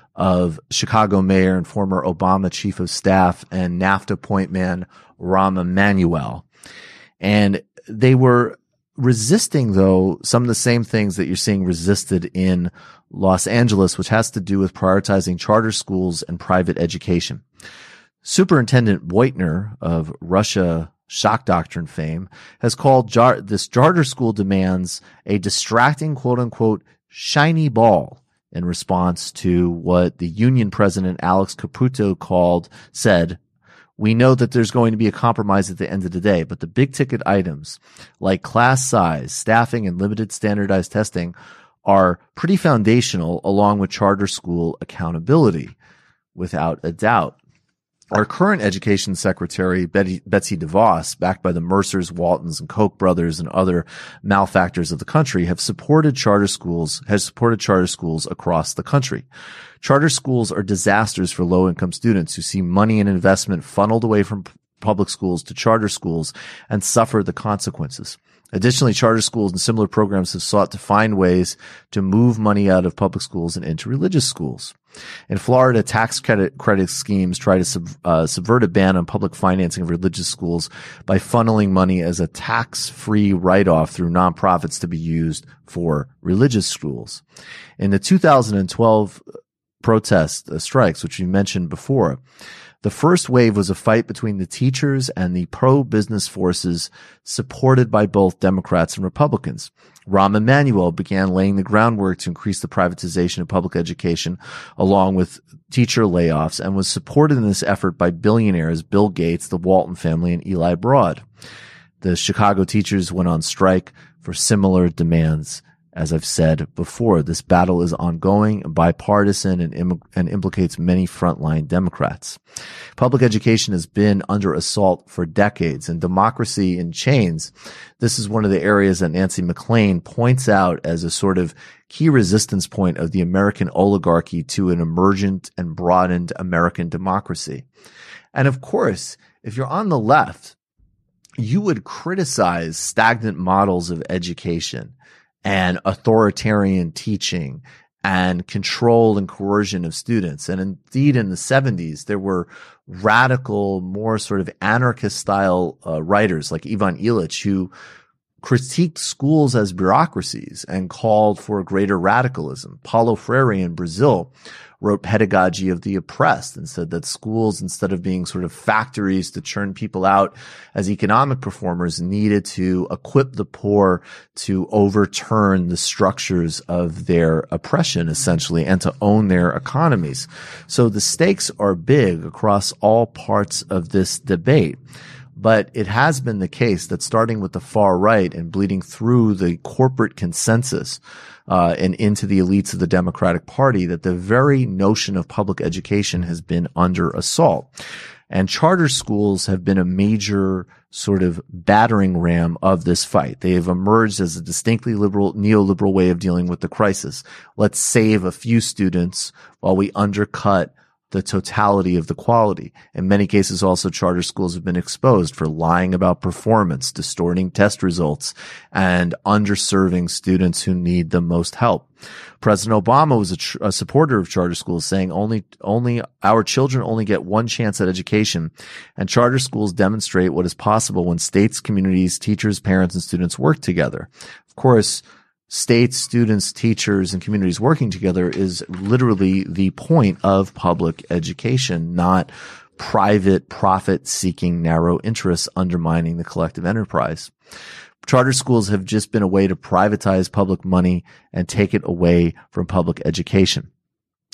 of Chicago mayor and former Obama chief of staff and NAFTA point man Rahm Emanuel. And they were resisting, though, some of the same things that you're seeing resisted in Los Angeles, which has to do with prioritizing charter schools and private education. Superintendent Beutner of Russia shock doctrine fame has called jar- this charter school demands a distracting, quote unquote, shiny ball in response to what the union president Alex Caputo called, said, "We know that there's going to be a compromise at the end of the day, but the big ticket items like class size, staffing, and limited standardized testing are pretty foundational along with charter school accountability, without a doubt." Our current education secretary, Betty, Betsy DeVos, backed by the Mercers, Waltons, and Koch brothers and other malefactors of the country, have supported charter schools, has supported charter schools across the country. Charter schools are disasters for low-income students who see money and investment funneled away from public schools to charter schools and suffer the consequences. Additionally, charter schools and similar programs have sought to find ways to move money out of public schools and into religious schools. In Florida, tax credit, credit schemes try to sub, uh, subvert a ban on public financing of religious schools by funneling money as a tax-free write-off through nonprofits to be used for religious schools. In the two thousand twelve protest uh, strikes, which you mentioned before, the first wave was a fight between the teachers and the pro-business forces supported by both Democrats and Republicans. Rahm Emanuel began laying the groundwork to increase the privatization of public education along with teacher layoffs and was supported in this effort by billionaires Bill Gates, the Walton family, and Eli Broad. The Chicago teachers went on strike for similar demands. As I've said before, this battle is ongoing, bipartisan, and, Im- and implicates many frontline Democrats. Public education has been under assault for decades, and democracy in chains. This is one of the areas that Nancy MacLean points out as a sort of key resistance point of the American oligarchy to an emergent and broadened American democracy. And of course, if you're on the left, you would criticize stagnant models of education and authoritarian teaching and control and coercion of students. And indeed, in the seventies, there were radical, more sort of anarchist style uh, writers like Ivan Illich who critiqued schools as bureaucracies and called for greater radicalism. Paulo Freire in Brazil wrote Pedagogy of the Oppressed and said that schools, instead of being sort of factories to churn people out as economic performers, needed to equip the poor to overturn the structures of their oppression, essentially, and to own their economies. So the stakes are big across all parts of this debate. But it has been the case that starting with the far right and bleeding through the corporate consensus uh, and into the elites of the Democratic Party, that the very notion of public education has been under assault. And charter schools have been a major sort of battering ram of this fight. They have emerged as a distinctly liberal, neoliberal way of dealing with the crisis. Let's save a few students while we undercut the totality of the quality. In many cases, also, charter schools have been exposed for lying about performance, distorting test results, and underserving students who need the most help. President Obama was a, tr- a supporter of charter schools, saying only, only our children only get one chance at education, and charter schools demonstrate what is possible when states, communities, teachers, parents, and students work together. Of course, states, students, teachers, and communities working together is literally the point of public education, not private profit-seeking narrow interests undermining the collective enterprise. Charter schools have just been a way to privatize public money and take it away from public education.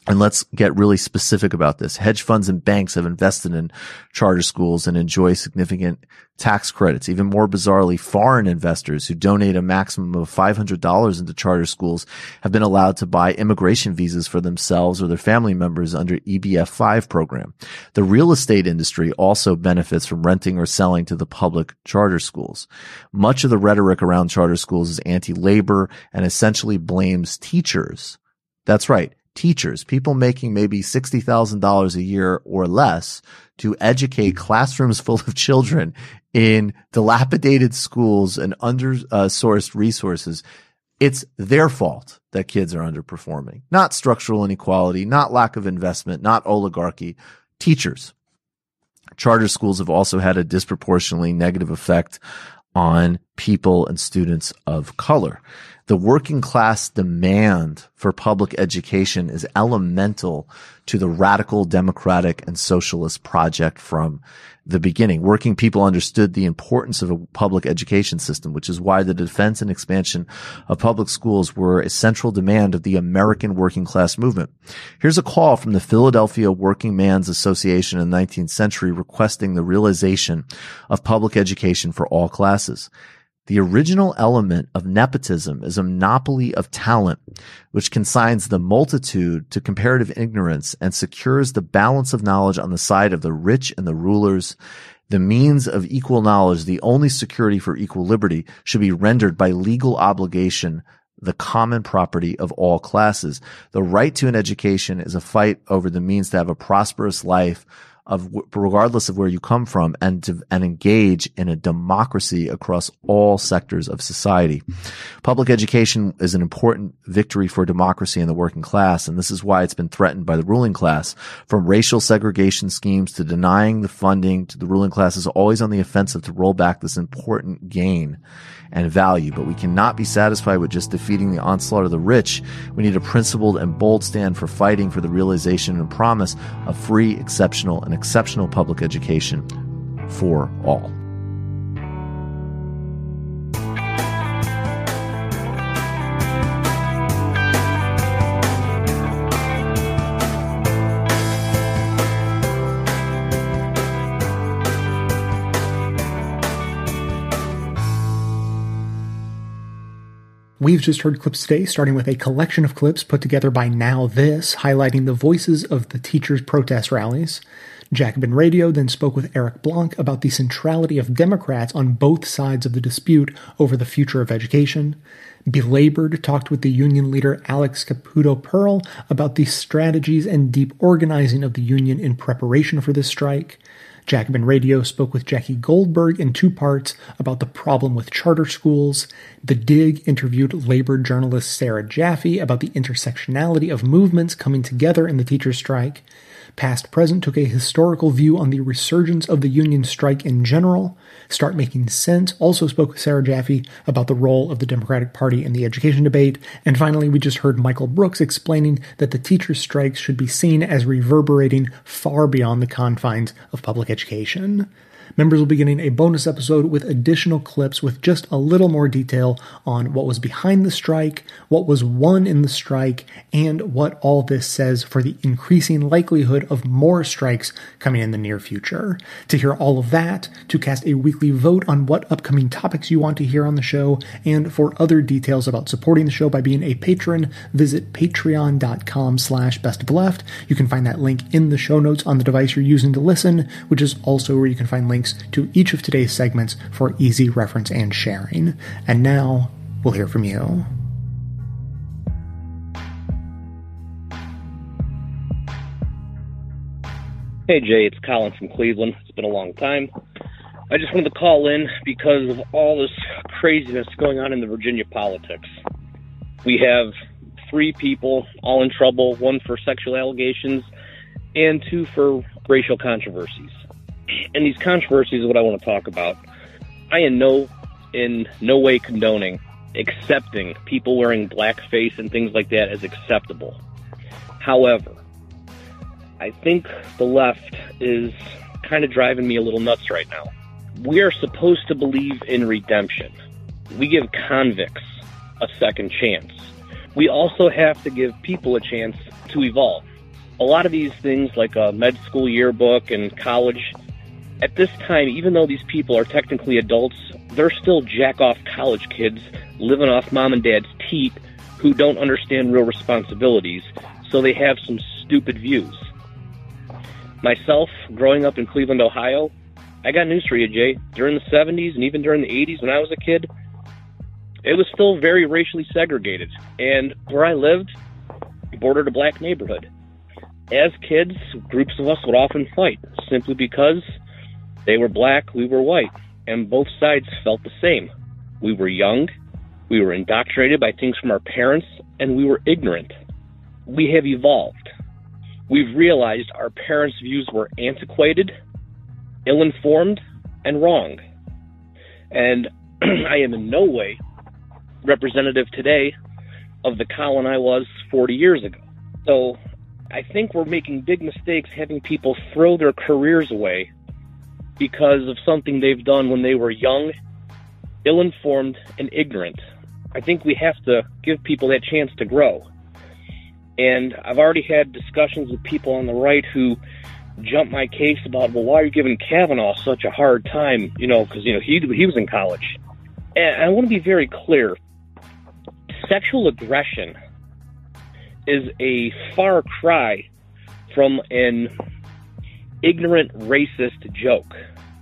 And let's get really specific about this. Hedge funds and banks have invested in charter schools and enjoy significant tax credits. Even more bizarrely, foreign investors who donate a maximum of five hundred dollars into charter schools have been allowed to buy immigration visas for themselves or their family members under E B F five program. The real estate industry also benefits from renting or selling to the public charter schools. Much of the rhetoric around charter schools is anti-labor and essentially blames teachers. That's right. Teachers, people making maybe sixty thousand dollars a year or less to educate classrooms full of children in dilapidated schools and under-sourced resources. It's their fault that kids are underperforming, not structural inequality, not lack of investment, not oligarchy. Teachers. Charter schools have also had a disproportionately negative effect on people and students of color. The working class demand for public education is elemental to the radical democratic and socialist project from the beginning. Working people understood the importance of a public education system, which is why the defense and expansion of public schools were a central demand of the American working class movement. Here's a call from the Philadelphia Working Men's Association in the nineteenth century requesting the realization of public education for all classes. The original element of nepotism is a monopoly of talent, which consigns the multitude to comparative ignorance and secures the balance of knowledge on the side of the rich and the rulers. The means of equal knowledge, the only security for equal liberty, should be rendered by legal obligation the common property of all classes. The right to an education is a fight over the means to have a prosperous life, of regardless of where you come from, and to and engage in a democracy across all sectors of society. Public education is an important victory for democracy in the working class, and this is why it's been threatened by the ruling class. From racial segregation schemes to denying the funding to the ruling class is always on the offensive to roll back this important gain and value. But we cannot be satisfied with just defeating the onslaught of the rich. We need a principled and bold stand for fighting for the realization and promise of free, exceptional, and exceptional public education for all. We've just heard clips today, starting with a collection of clips put together by Now This, highlighting the voices of the teachers' protest rallies. Jacobin Radio then spoke with Eric Blanc about the centrality of Democrats on both sides of the dispute over the future of education. Belabored talked with the union leader Alex Caputo-Pearl about the strategies and deep organizing of the union in preparation for this strike. Jacobin Radio spoke with Jackie Goldberg in two parts about the problem with charter schools. The Dig interviewed labor journalist Sarah Jaffe about the intersectionality of movements coming together in the teachers' strike. Past Present took a historical view on the resurgence of the union strike in general. Start Making Sense also spoke with Sarah Jaffe about the role of the Democratic Party in the education debate. And finally, we just heard Michael Brooks explaining that the teachers' strikes should be seen as reverberating far beyond the confines of public education. Members will be getting a bonus episode with additional clips with just a little more detail on what was behind the strike, what was won in the strike, and what all this says for the increasing likelihood of more strikes coming in the near future. To hear all of that, to cast a weekly vote on what upcoming topics you want to hear on the show, and for other details about supporting the show by being a patron, visit patreon.com slash best of left. You can find that link in the show notes on the device you're using to listen, which is also where you can find links to each of today's segments for easy reference and sharing. And now, we'll hear from you. Hey Jay, it's Colin from Cleveland. It's been a long time. I just wanted to call in because of all this craziness going on in the Virginia politics. We have three people all in trouble, one for sexual allegations and two for racial controversies. And these controversies is what I want to talk about. I am no, in no way condoning accepting people wearing blackface and things like that as acceptable. However, I think the left is kind of driving me a little nuts right now. We are supposed to believe in redemption. We give convicts a second chance. We also have to give people a chance to evolve. a lot of these things like a med school yearbook and college, at this time, even though these people are technically adults, they're still jack-off college kids living off mom and dad's teat who don't understand real responsibilities, so they have some stupid views. Myself, growing up in Cleveland, Ohio, I got news for you, Jay. During the seventies and even during the eighties when I was a kid, it was still very racially segregated. And where I lived, bordered a black neighborhood. As kids, groups of us would often fight, simply because they were black, we were white, and both sides felt the same. We were young, we were indoctrinated by things from our parents, and we were ignorant. We have evolved. We've realized our parents' views were antiquated, ill-informed, and wrong. And I am in no way representative today of the Colin I was forty years ago. So I think we're making big mistakes having people throw their careers away because of something they've done when they were young, ill-informed, and ignorant. I think we have to give people that chance to grow. And I've already had discussions with people on the right who jump my case about, well, why are you giving Kavanaugh such a hard time? You know, because, you know, he, he was in college. And I want to be very clear. Sexual aggression is a far cry from an ignorant racist joke.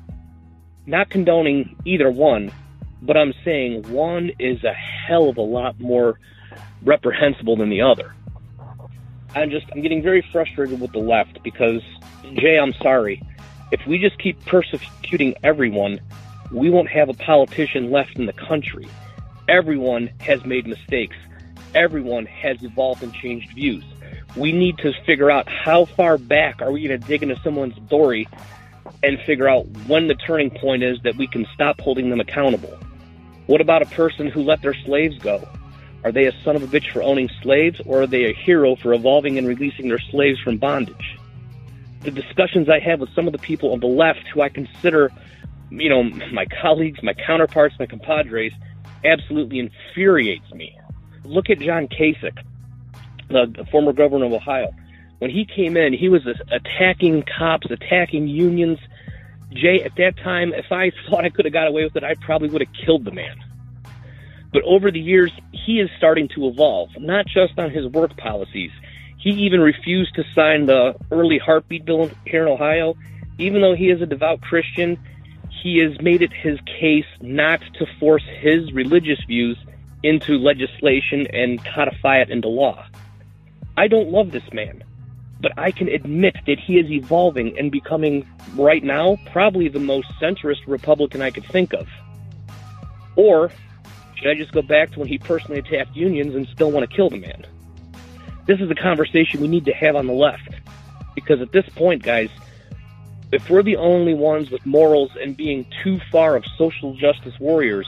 Not condoning either one, but I'm saying one is a hell of a lot more reprehensible than the other. I'm just, I'm getting very frustrated with the left because, Jay, I'm sorry. If we just keep persecuting everyone, we won't have a politician left in the country. Everyone has made mistakes. Everyone has evolved and changed views. We need to figure out how far back are we going to dig into someone's story and figure out when the turning point is that we can stop holding them accountable. What about a person who let their slaves go? Are they a son of a bitch for owning slaves, or are they a hero for evolving and releasing their slaves from bondage? The discussions I have with some of the people on the left who I consider, you know, my colleagues, my counterparts, my compadres, absolutely infuriates me. Look at John Kasich, the former governor of Ohio. When he came in, he was attacking cops, attacking unions. Jay, at that time, if I thought I could have got away with it, I probably would have killed the man. But over the years, he is starting to evolve, not just on his work policies. He even refused to sign the early heartbeat bill here in Ohio. Even though he is a devout Christian, he has made it his case not to force his religious views into legislation and codify it into law. I don't love this man, but I can admit that he is evolving and becoming, right now, probably the most centrist Republican I could think of. Or should I just go back to when he personally attacked unions and still want to kill the man? This is a conversation we need to have on the left. Because at this point, guys, if we're the only ones with morals and being too far of social justice warriors,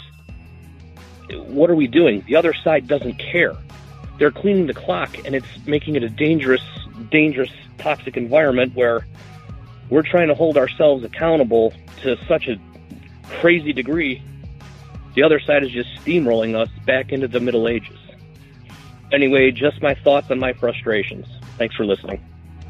what are we doing? The other side doesn't care. They're cleaning the clock, and it's making it a dangerous, dangerous, toxic environment where we're trying to hold ourselves accountable to such a crazy degree. The other side is just steamrolling us back into the Middle Ages. Anyway, just my thoughts on my frustrations. Thanks for listening.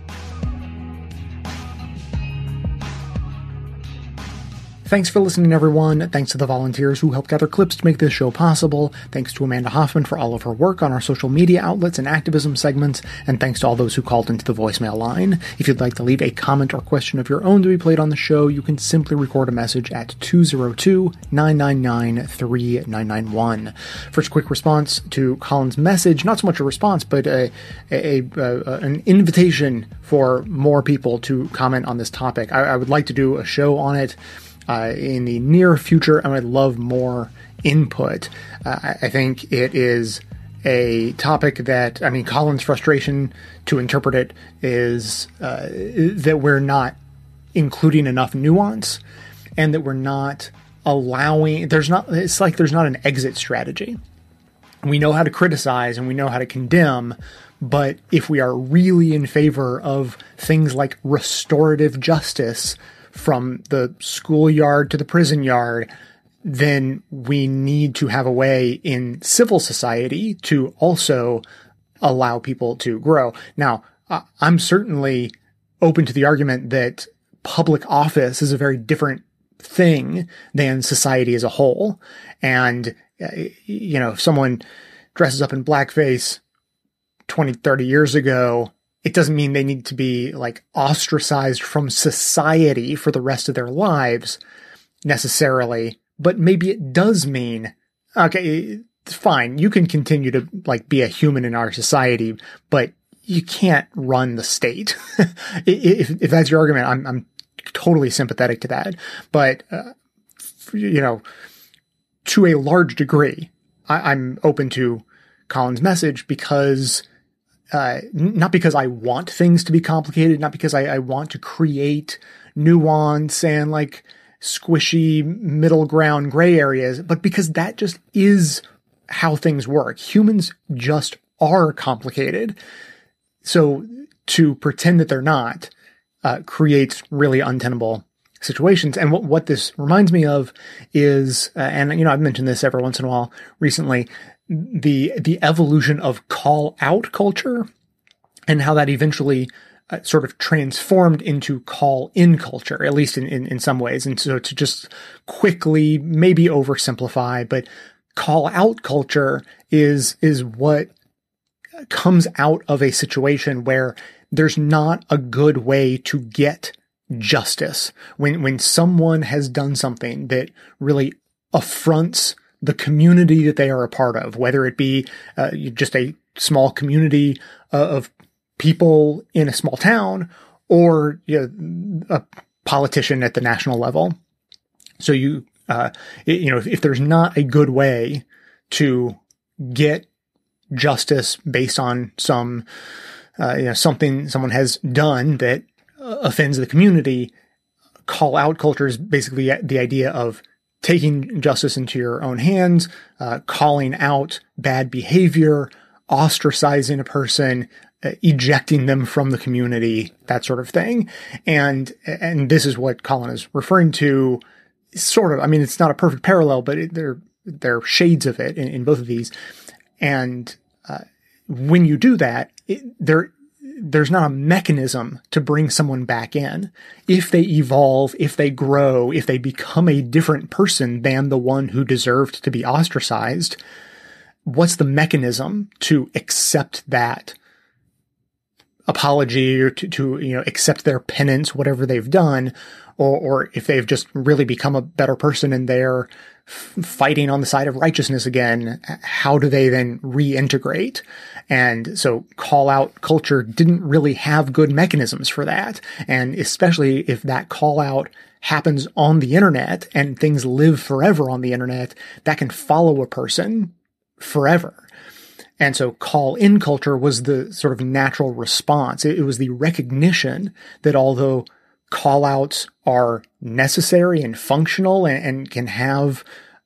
Thanks for listening, everyone. Thanks to the volunteers who helped gather clips to make this show possible. Thanks to Amanda Hoffman for all of her work on our social media outlets and activism segments. And thanks to all those who called into the voicemail line. If you'd like to leave a comment or question of your own to be played on the show, you can simply record a message at two oh two, nine nine nine, three nine nine one. First quick response to Colin's message, not so much a response, but a, a, a, an invitation for more people to comment on this topic. I, I would like to do a show on it Uh, in the near future, and I'd love more input. Uh, I, I think it is a topic that, I mean, Colin's frustration to interpret it is uh, that we're not including enough nuance, and that we're not allowing, there's not, it's like there's not an exit strategy. We know how to criticize and we know how to condemn, but if we are really in favor of things like restorative justice, from the schoolyard to the prison yard, then we need to have a way in civil society to also allow people to grow. Now, uh, I'm certainly open to the argument that public office is a very different thing than society as a whole. And, uh, you know, if someone dresses up in blackface twenty, thirty years ago, it doesn't mean they need to be like ostracized from society for the rest of their lives necessarily. But maybe it does mean, okay, fine, you can continue to like be a human in our society, but you can't run the state. if, if that's your argument, I'm, I'm totally sympathetic to that. But, uh, you know, to a large degree, I, I'm open to Colin's message because, uh, not because I want things to be complicated, not because I, I want to create nuance and like squishy middle ground gray areas, but because that just is how things work. Humans just are complicated. So to pretend that they're not uh, creates really untenable situations. And what, what this reminds me of is, uh, and you know, I've mentioned this every once in a while recently, the the evolution of call out culture and how that eventually uh, sort of transformed into call in culture, at least in, in, in some ways. And so to just quickly maybe oversimplify, but call out culture is is what comes out of a situation where there's not a good way to get justice. When when someone has done something that really affronts the community that they are a part of, whether it be uh, just a small community uh, of people in a small town or you know, a politician at the national level. So you, uh, you know, if, if there's not a good way to get justice based on some, uh, you know, something someone has done that uh, offends the community, call out culture is basically the idea of taking justice into your own hands, uh, calling out bad behavior, ostracizing a person, uh, ejecting them from the community, that sort of thing. And, and this is what Colin is referring to, sort of. I mean, it's not a perfect parallel, but it, there, there are shades of it in, in both of these. And, uh, when you do that, it, there, there's not a mechanism to bring someone back in. If they evolve, if they grow, if they become a different person than the one who deserved to be ostracized, what's the mechanism to accept that apology or to, to you know, accept their penance, whatever they've done, or, or if they've just really become a better person and they're f- fighting on the side of righteousness again, how do they then reintegrate? And so call out culture didn't really have good mechanisms for that. And especially if that call out happens on the internet and things live forever on the internet, that can follow a person forever. And so call in culture was the sort of natural response. It, it was the recognition that although call outs are necessary and functional and, and can have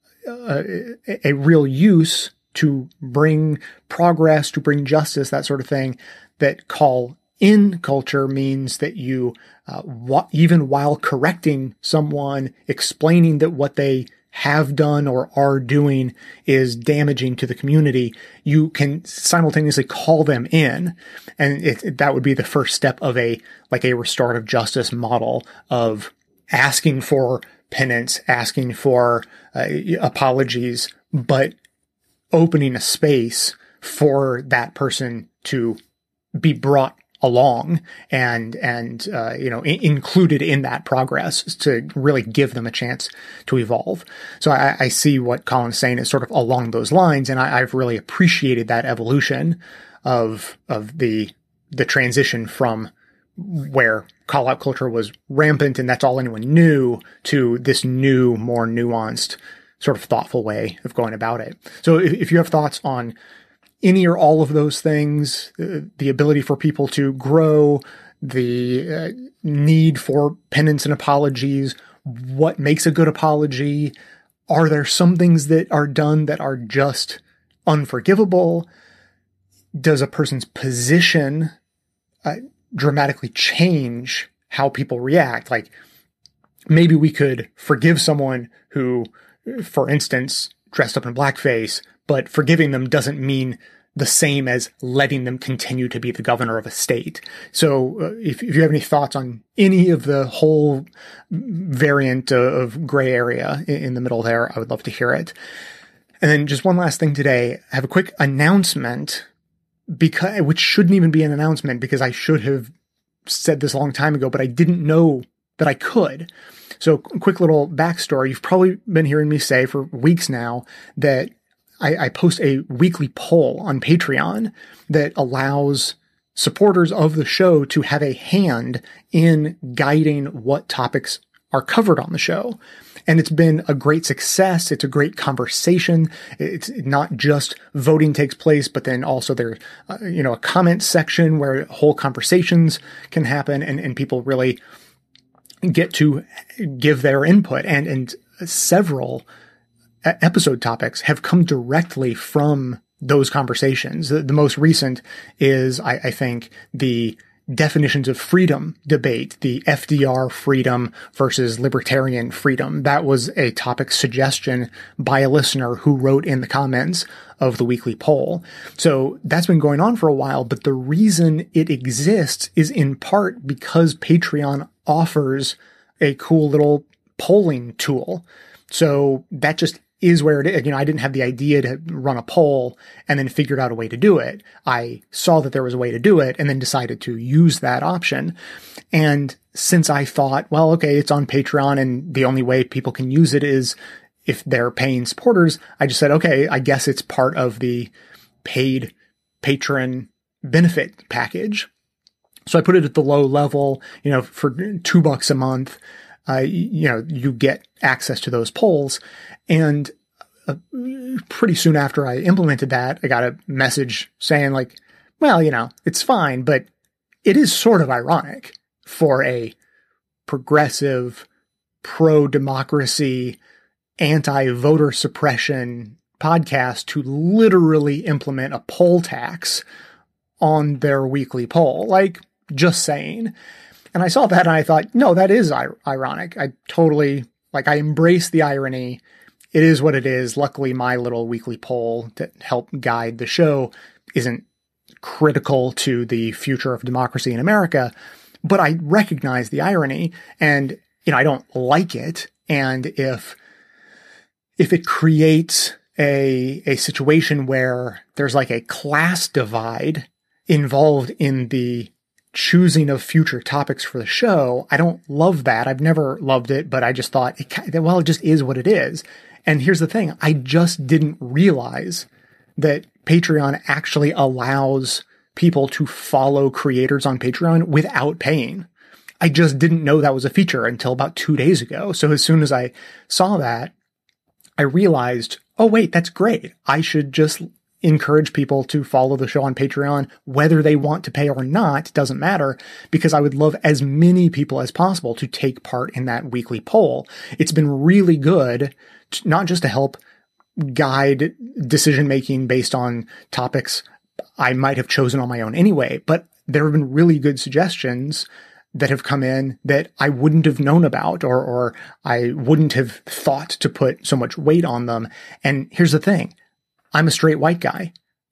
a, a real use to bring progress, to bring justice, that sort of thing, that call in culture means that you, uh, wa- even while correcting someone, explaining that what they have done or are doing is damaging to the community, you can simultaneously call them in. And it, it, that would be the first step of a, like a restorative justice model of asking for penance, asking for uh, apologies, but opening a space for that person to be brought along and, and, uh, you know, I- included in that progress to really give them a chance to evolve. So I, I see what Colin's saying is sort of along those lines. And I, I've really appreciated that evolution of, of the, the transition from where call out culture was rampant and that's all anyone knew to this new, more nuanced sort of thoughtful way of going about it. So if, if you have thoughts on any or all of those things, uh, the ability for people to grow, the uh, need for penance and apologies, what makes a good apology? Are there some things that are done that are just unforgivable? Does a person's position uh, dramatically change how people react? Like maybe we could forgive someone who, for instance, dressed up in blackface, but forgiving them doesn't mean the same as letting them continue to be the governor of a state. So uh, if, if you have any thoughts on any of the whole variant of gray area in, in the middle there, I would love to hear it. And then just one last thing today, I have a quick announcement, because which shouldn't even be an announcement because I should have said this a long time ago, but I didn't know that I could. So quick little backstory. You've probably been hearing me say for weeks now that I, I post a weekly poll on Patreon that allows supporters of the show to have a hand in guiding what topics are covered on the show. And it's been a great success. It's a great conversation. It's not just voting takes place, but then also there's, uh, you know, a comment section where whole conversations can happen and, and people really get to give their input. And, and several episode topics have come directly from those conversations. The, the most recent is, I, I think, the definitions of freedom debate, the F D R freedom versus libertarian freedom. That was a topic suggestion by a listener who wrote in the comments of the weekly poll. So that's been going on for a while, but the reason it exists is in part because Patreon offers a cool little polling tool. So that just is where it is. You know, I didn't have the idea to run a poll and then figured out a way to do it. I saw that there was a way to do it and then decided to use that option. And since I thought, well, okay, it's on Patreon and the only way people can use it is if they're paying supporters, I just said, okay, I guess it's part of the paid patron benefit package. So I put it at the low level, you know, for two bucks a month. Uh, you know, you get access to those polls. And uh, pretty soon after I implemented that, I got a message saying like, well, you know, it's fine, but it is sort of ironic for a progressive, pro-democracy, anti-voter suppression podcast to literally implement a poll tax on their weekly poll. Like, just saying. And I saw that and I thought, no, that is ir- ironic. I totally, like, I embrace the irony. It is what it is. Luckily, my little weekly poll to help guide the show isn't critical to the future of democracy in America, but I recognize the irony and, you know, I don't like it. And if, if it creates a, a situation where there's like a class divide involved in the choosing of future topics for the show, I don't love that. I've never loved it, but I just thought, it, well, it just is what it is. And here's the thing. I just didn't realize that Patreon actually allows people to follow creators on Patreon without paying. I just didn't know that was a feature until about two days ago. So as soon as I saw that, I realized, oh, wait, that's great. I should just encourage people to follow the show on Patreon, whether they want to pay or not, doesn't matter, because I would love as many people as possible to take part in that weekly poll. It's been really good, to, not just to help guide decision-making based on topics I might have chosen on my own anyway, but there have been really good suggestions that have come in that I wouldn't have known about, or, or I wouldn't have thought to put so much weight on them. And here's the thing. I'm a straight white guy.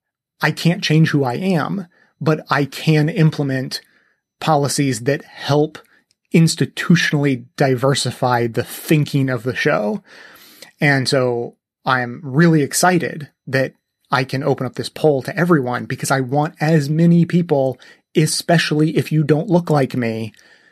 I can't change who I am, but I can implement policies that help institutionally diversify the thinking of the show. And so I'm really excited that I can open up this poll to everyone because I want as many people, especially if you don't look like me,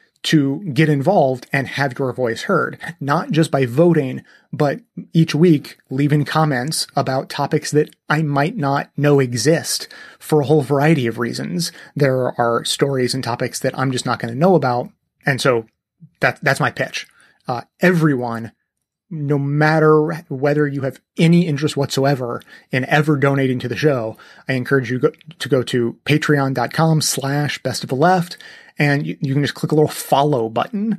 to get involved and have your voice heard, not just by voting, but each week leaving comments about topics that I might not know exist for a whole variety of reasons. There are stories and topics that I'm just not going to know about. And so that, that's my pitch. Uh, everyone, no matter whether you have any interest whatsoever in ever donating to the show, I encourage you go, to go to patreon.com slash best of the left. And you, you can just click a little follow button.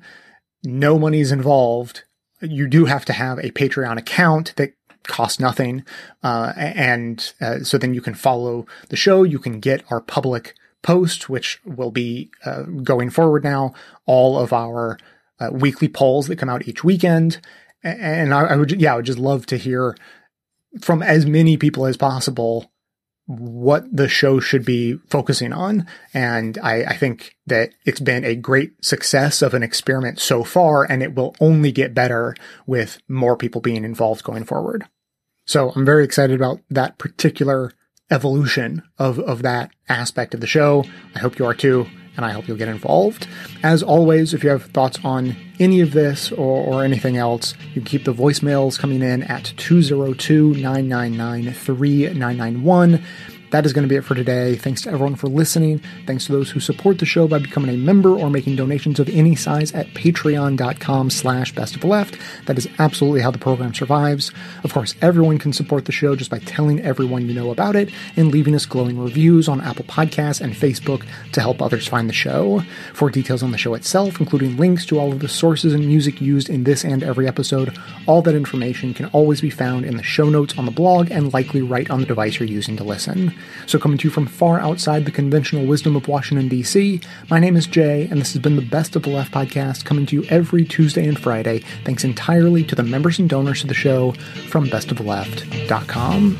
No money's involved. You do have to have a Patreon account that costs nothing. Uh, and uh, so then you can follow the show. You can get our public post, which will be uh, going forward now, all of our uh, weekly polls that come out each weekend. And I, I would, yeah, I would just love to hear from as many people as possible what the show should be focusing on. And I, I think that it's been a great success of an experiment so far, and it will only get better with more people being involved going forward. So I'm very excited about that particular evolution of, of that aspect of the show. I hope you are too, and I hope you'll get involved. As always, if you have thoughts on any of this or, or anything else, you can keep the voicemails coming in at two oh two, nine nine nine, three nine nine one. That is going to be it for today. Thanks to everyone for listening. Thanks to those who support the show by becoming a member or making donations of any size at patreon.com slash best of the left. That is absolutely how the program survives. Of course, everyone can support the show just by telling everyone you know about it and leaving us glowing reviews on Apple Podcasts and Facebook to help others find the show. For details on the show itself, including links to all of the sources and music used in this and every episode, all that information can always be found in the show notes on the blog and likely right on the device you're using to listen. So coming to you from far outside the conventional wisdom of Washington, D C, my name is Jay, and this has been the Best of the Left podcast, coming to you every Tuesday and Friday, thanks entirely to the members and donors to the show from best of the left dot com.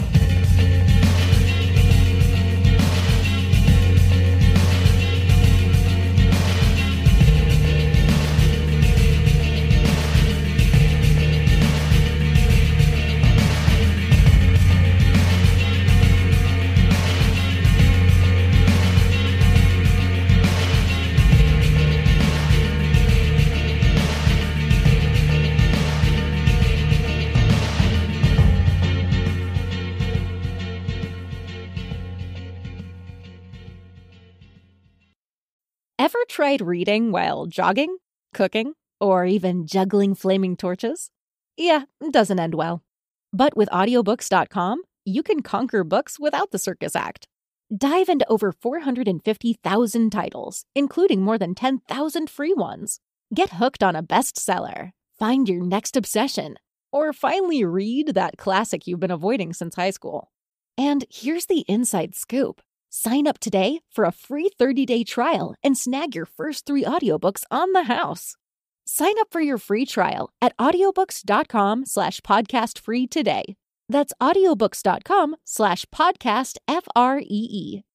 Ever tried reading while jogging, cooking, or even juggling flaming torches? Yeah, it doesn't end well. But with audiobooks dot com, you can conquer books without the circus act. Dive into over four hundred fifty thousand titles, including more than ten thousand free ones. Get hooked on a bestseller, find your next obsession, or finally read that classic you've been avoiding since high school. And here's the inside scoop. Sign up today for a free thirty-day trial and snag your first three audiobooks on the house. Sign up for your free trial at audiobooks.com slash podcast free today. That's audiobooks.com slash podcast F R E E.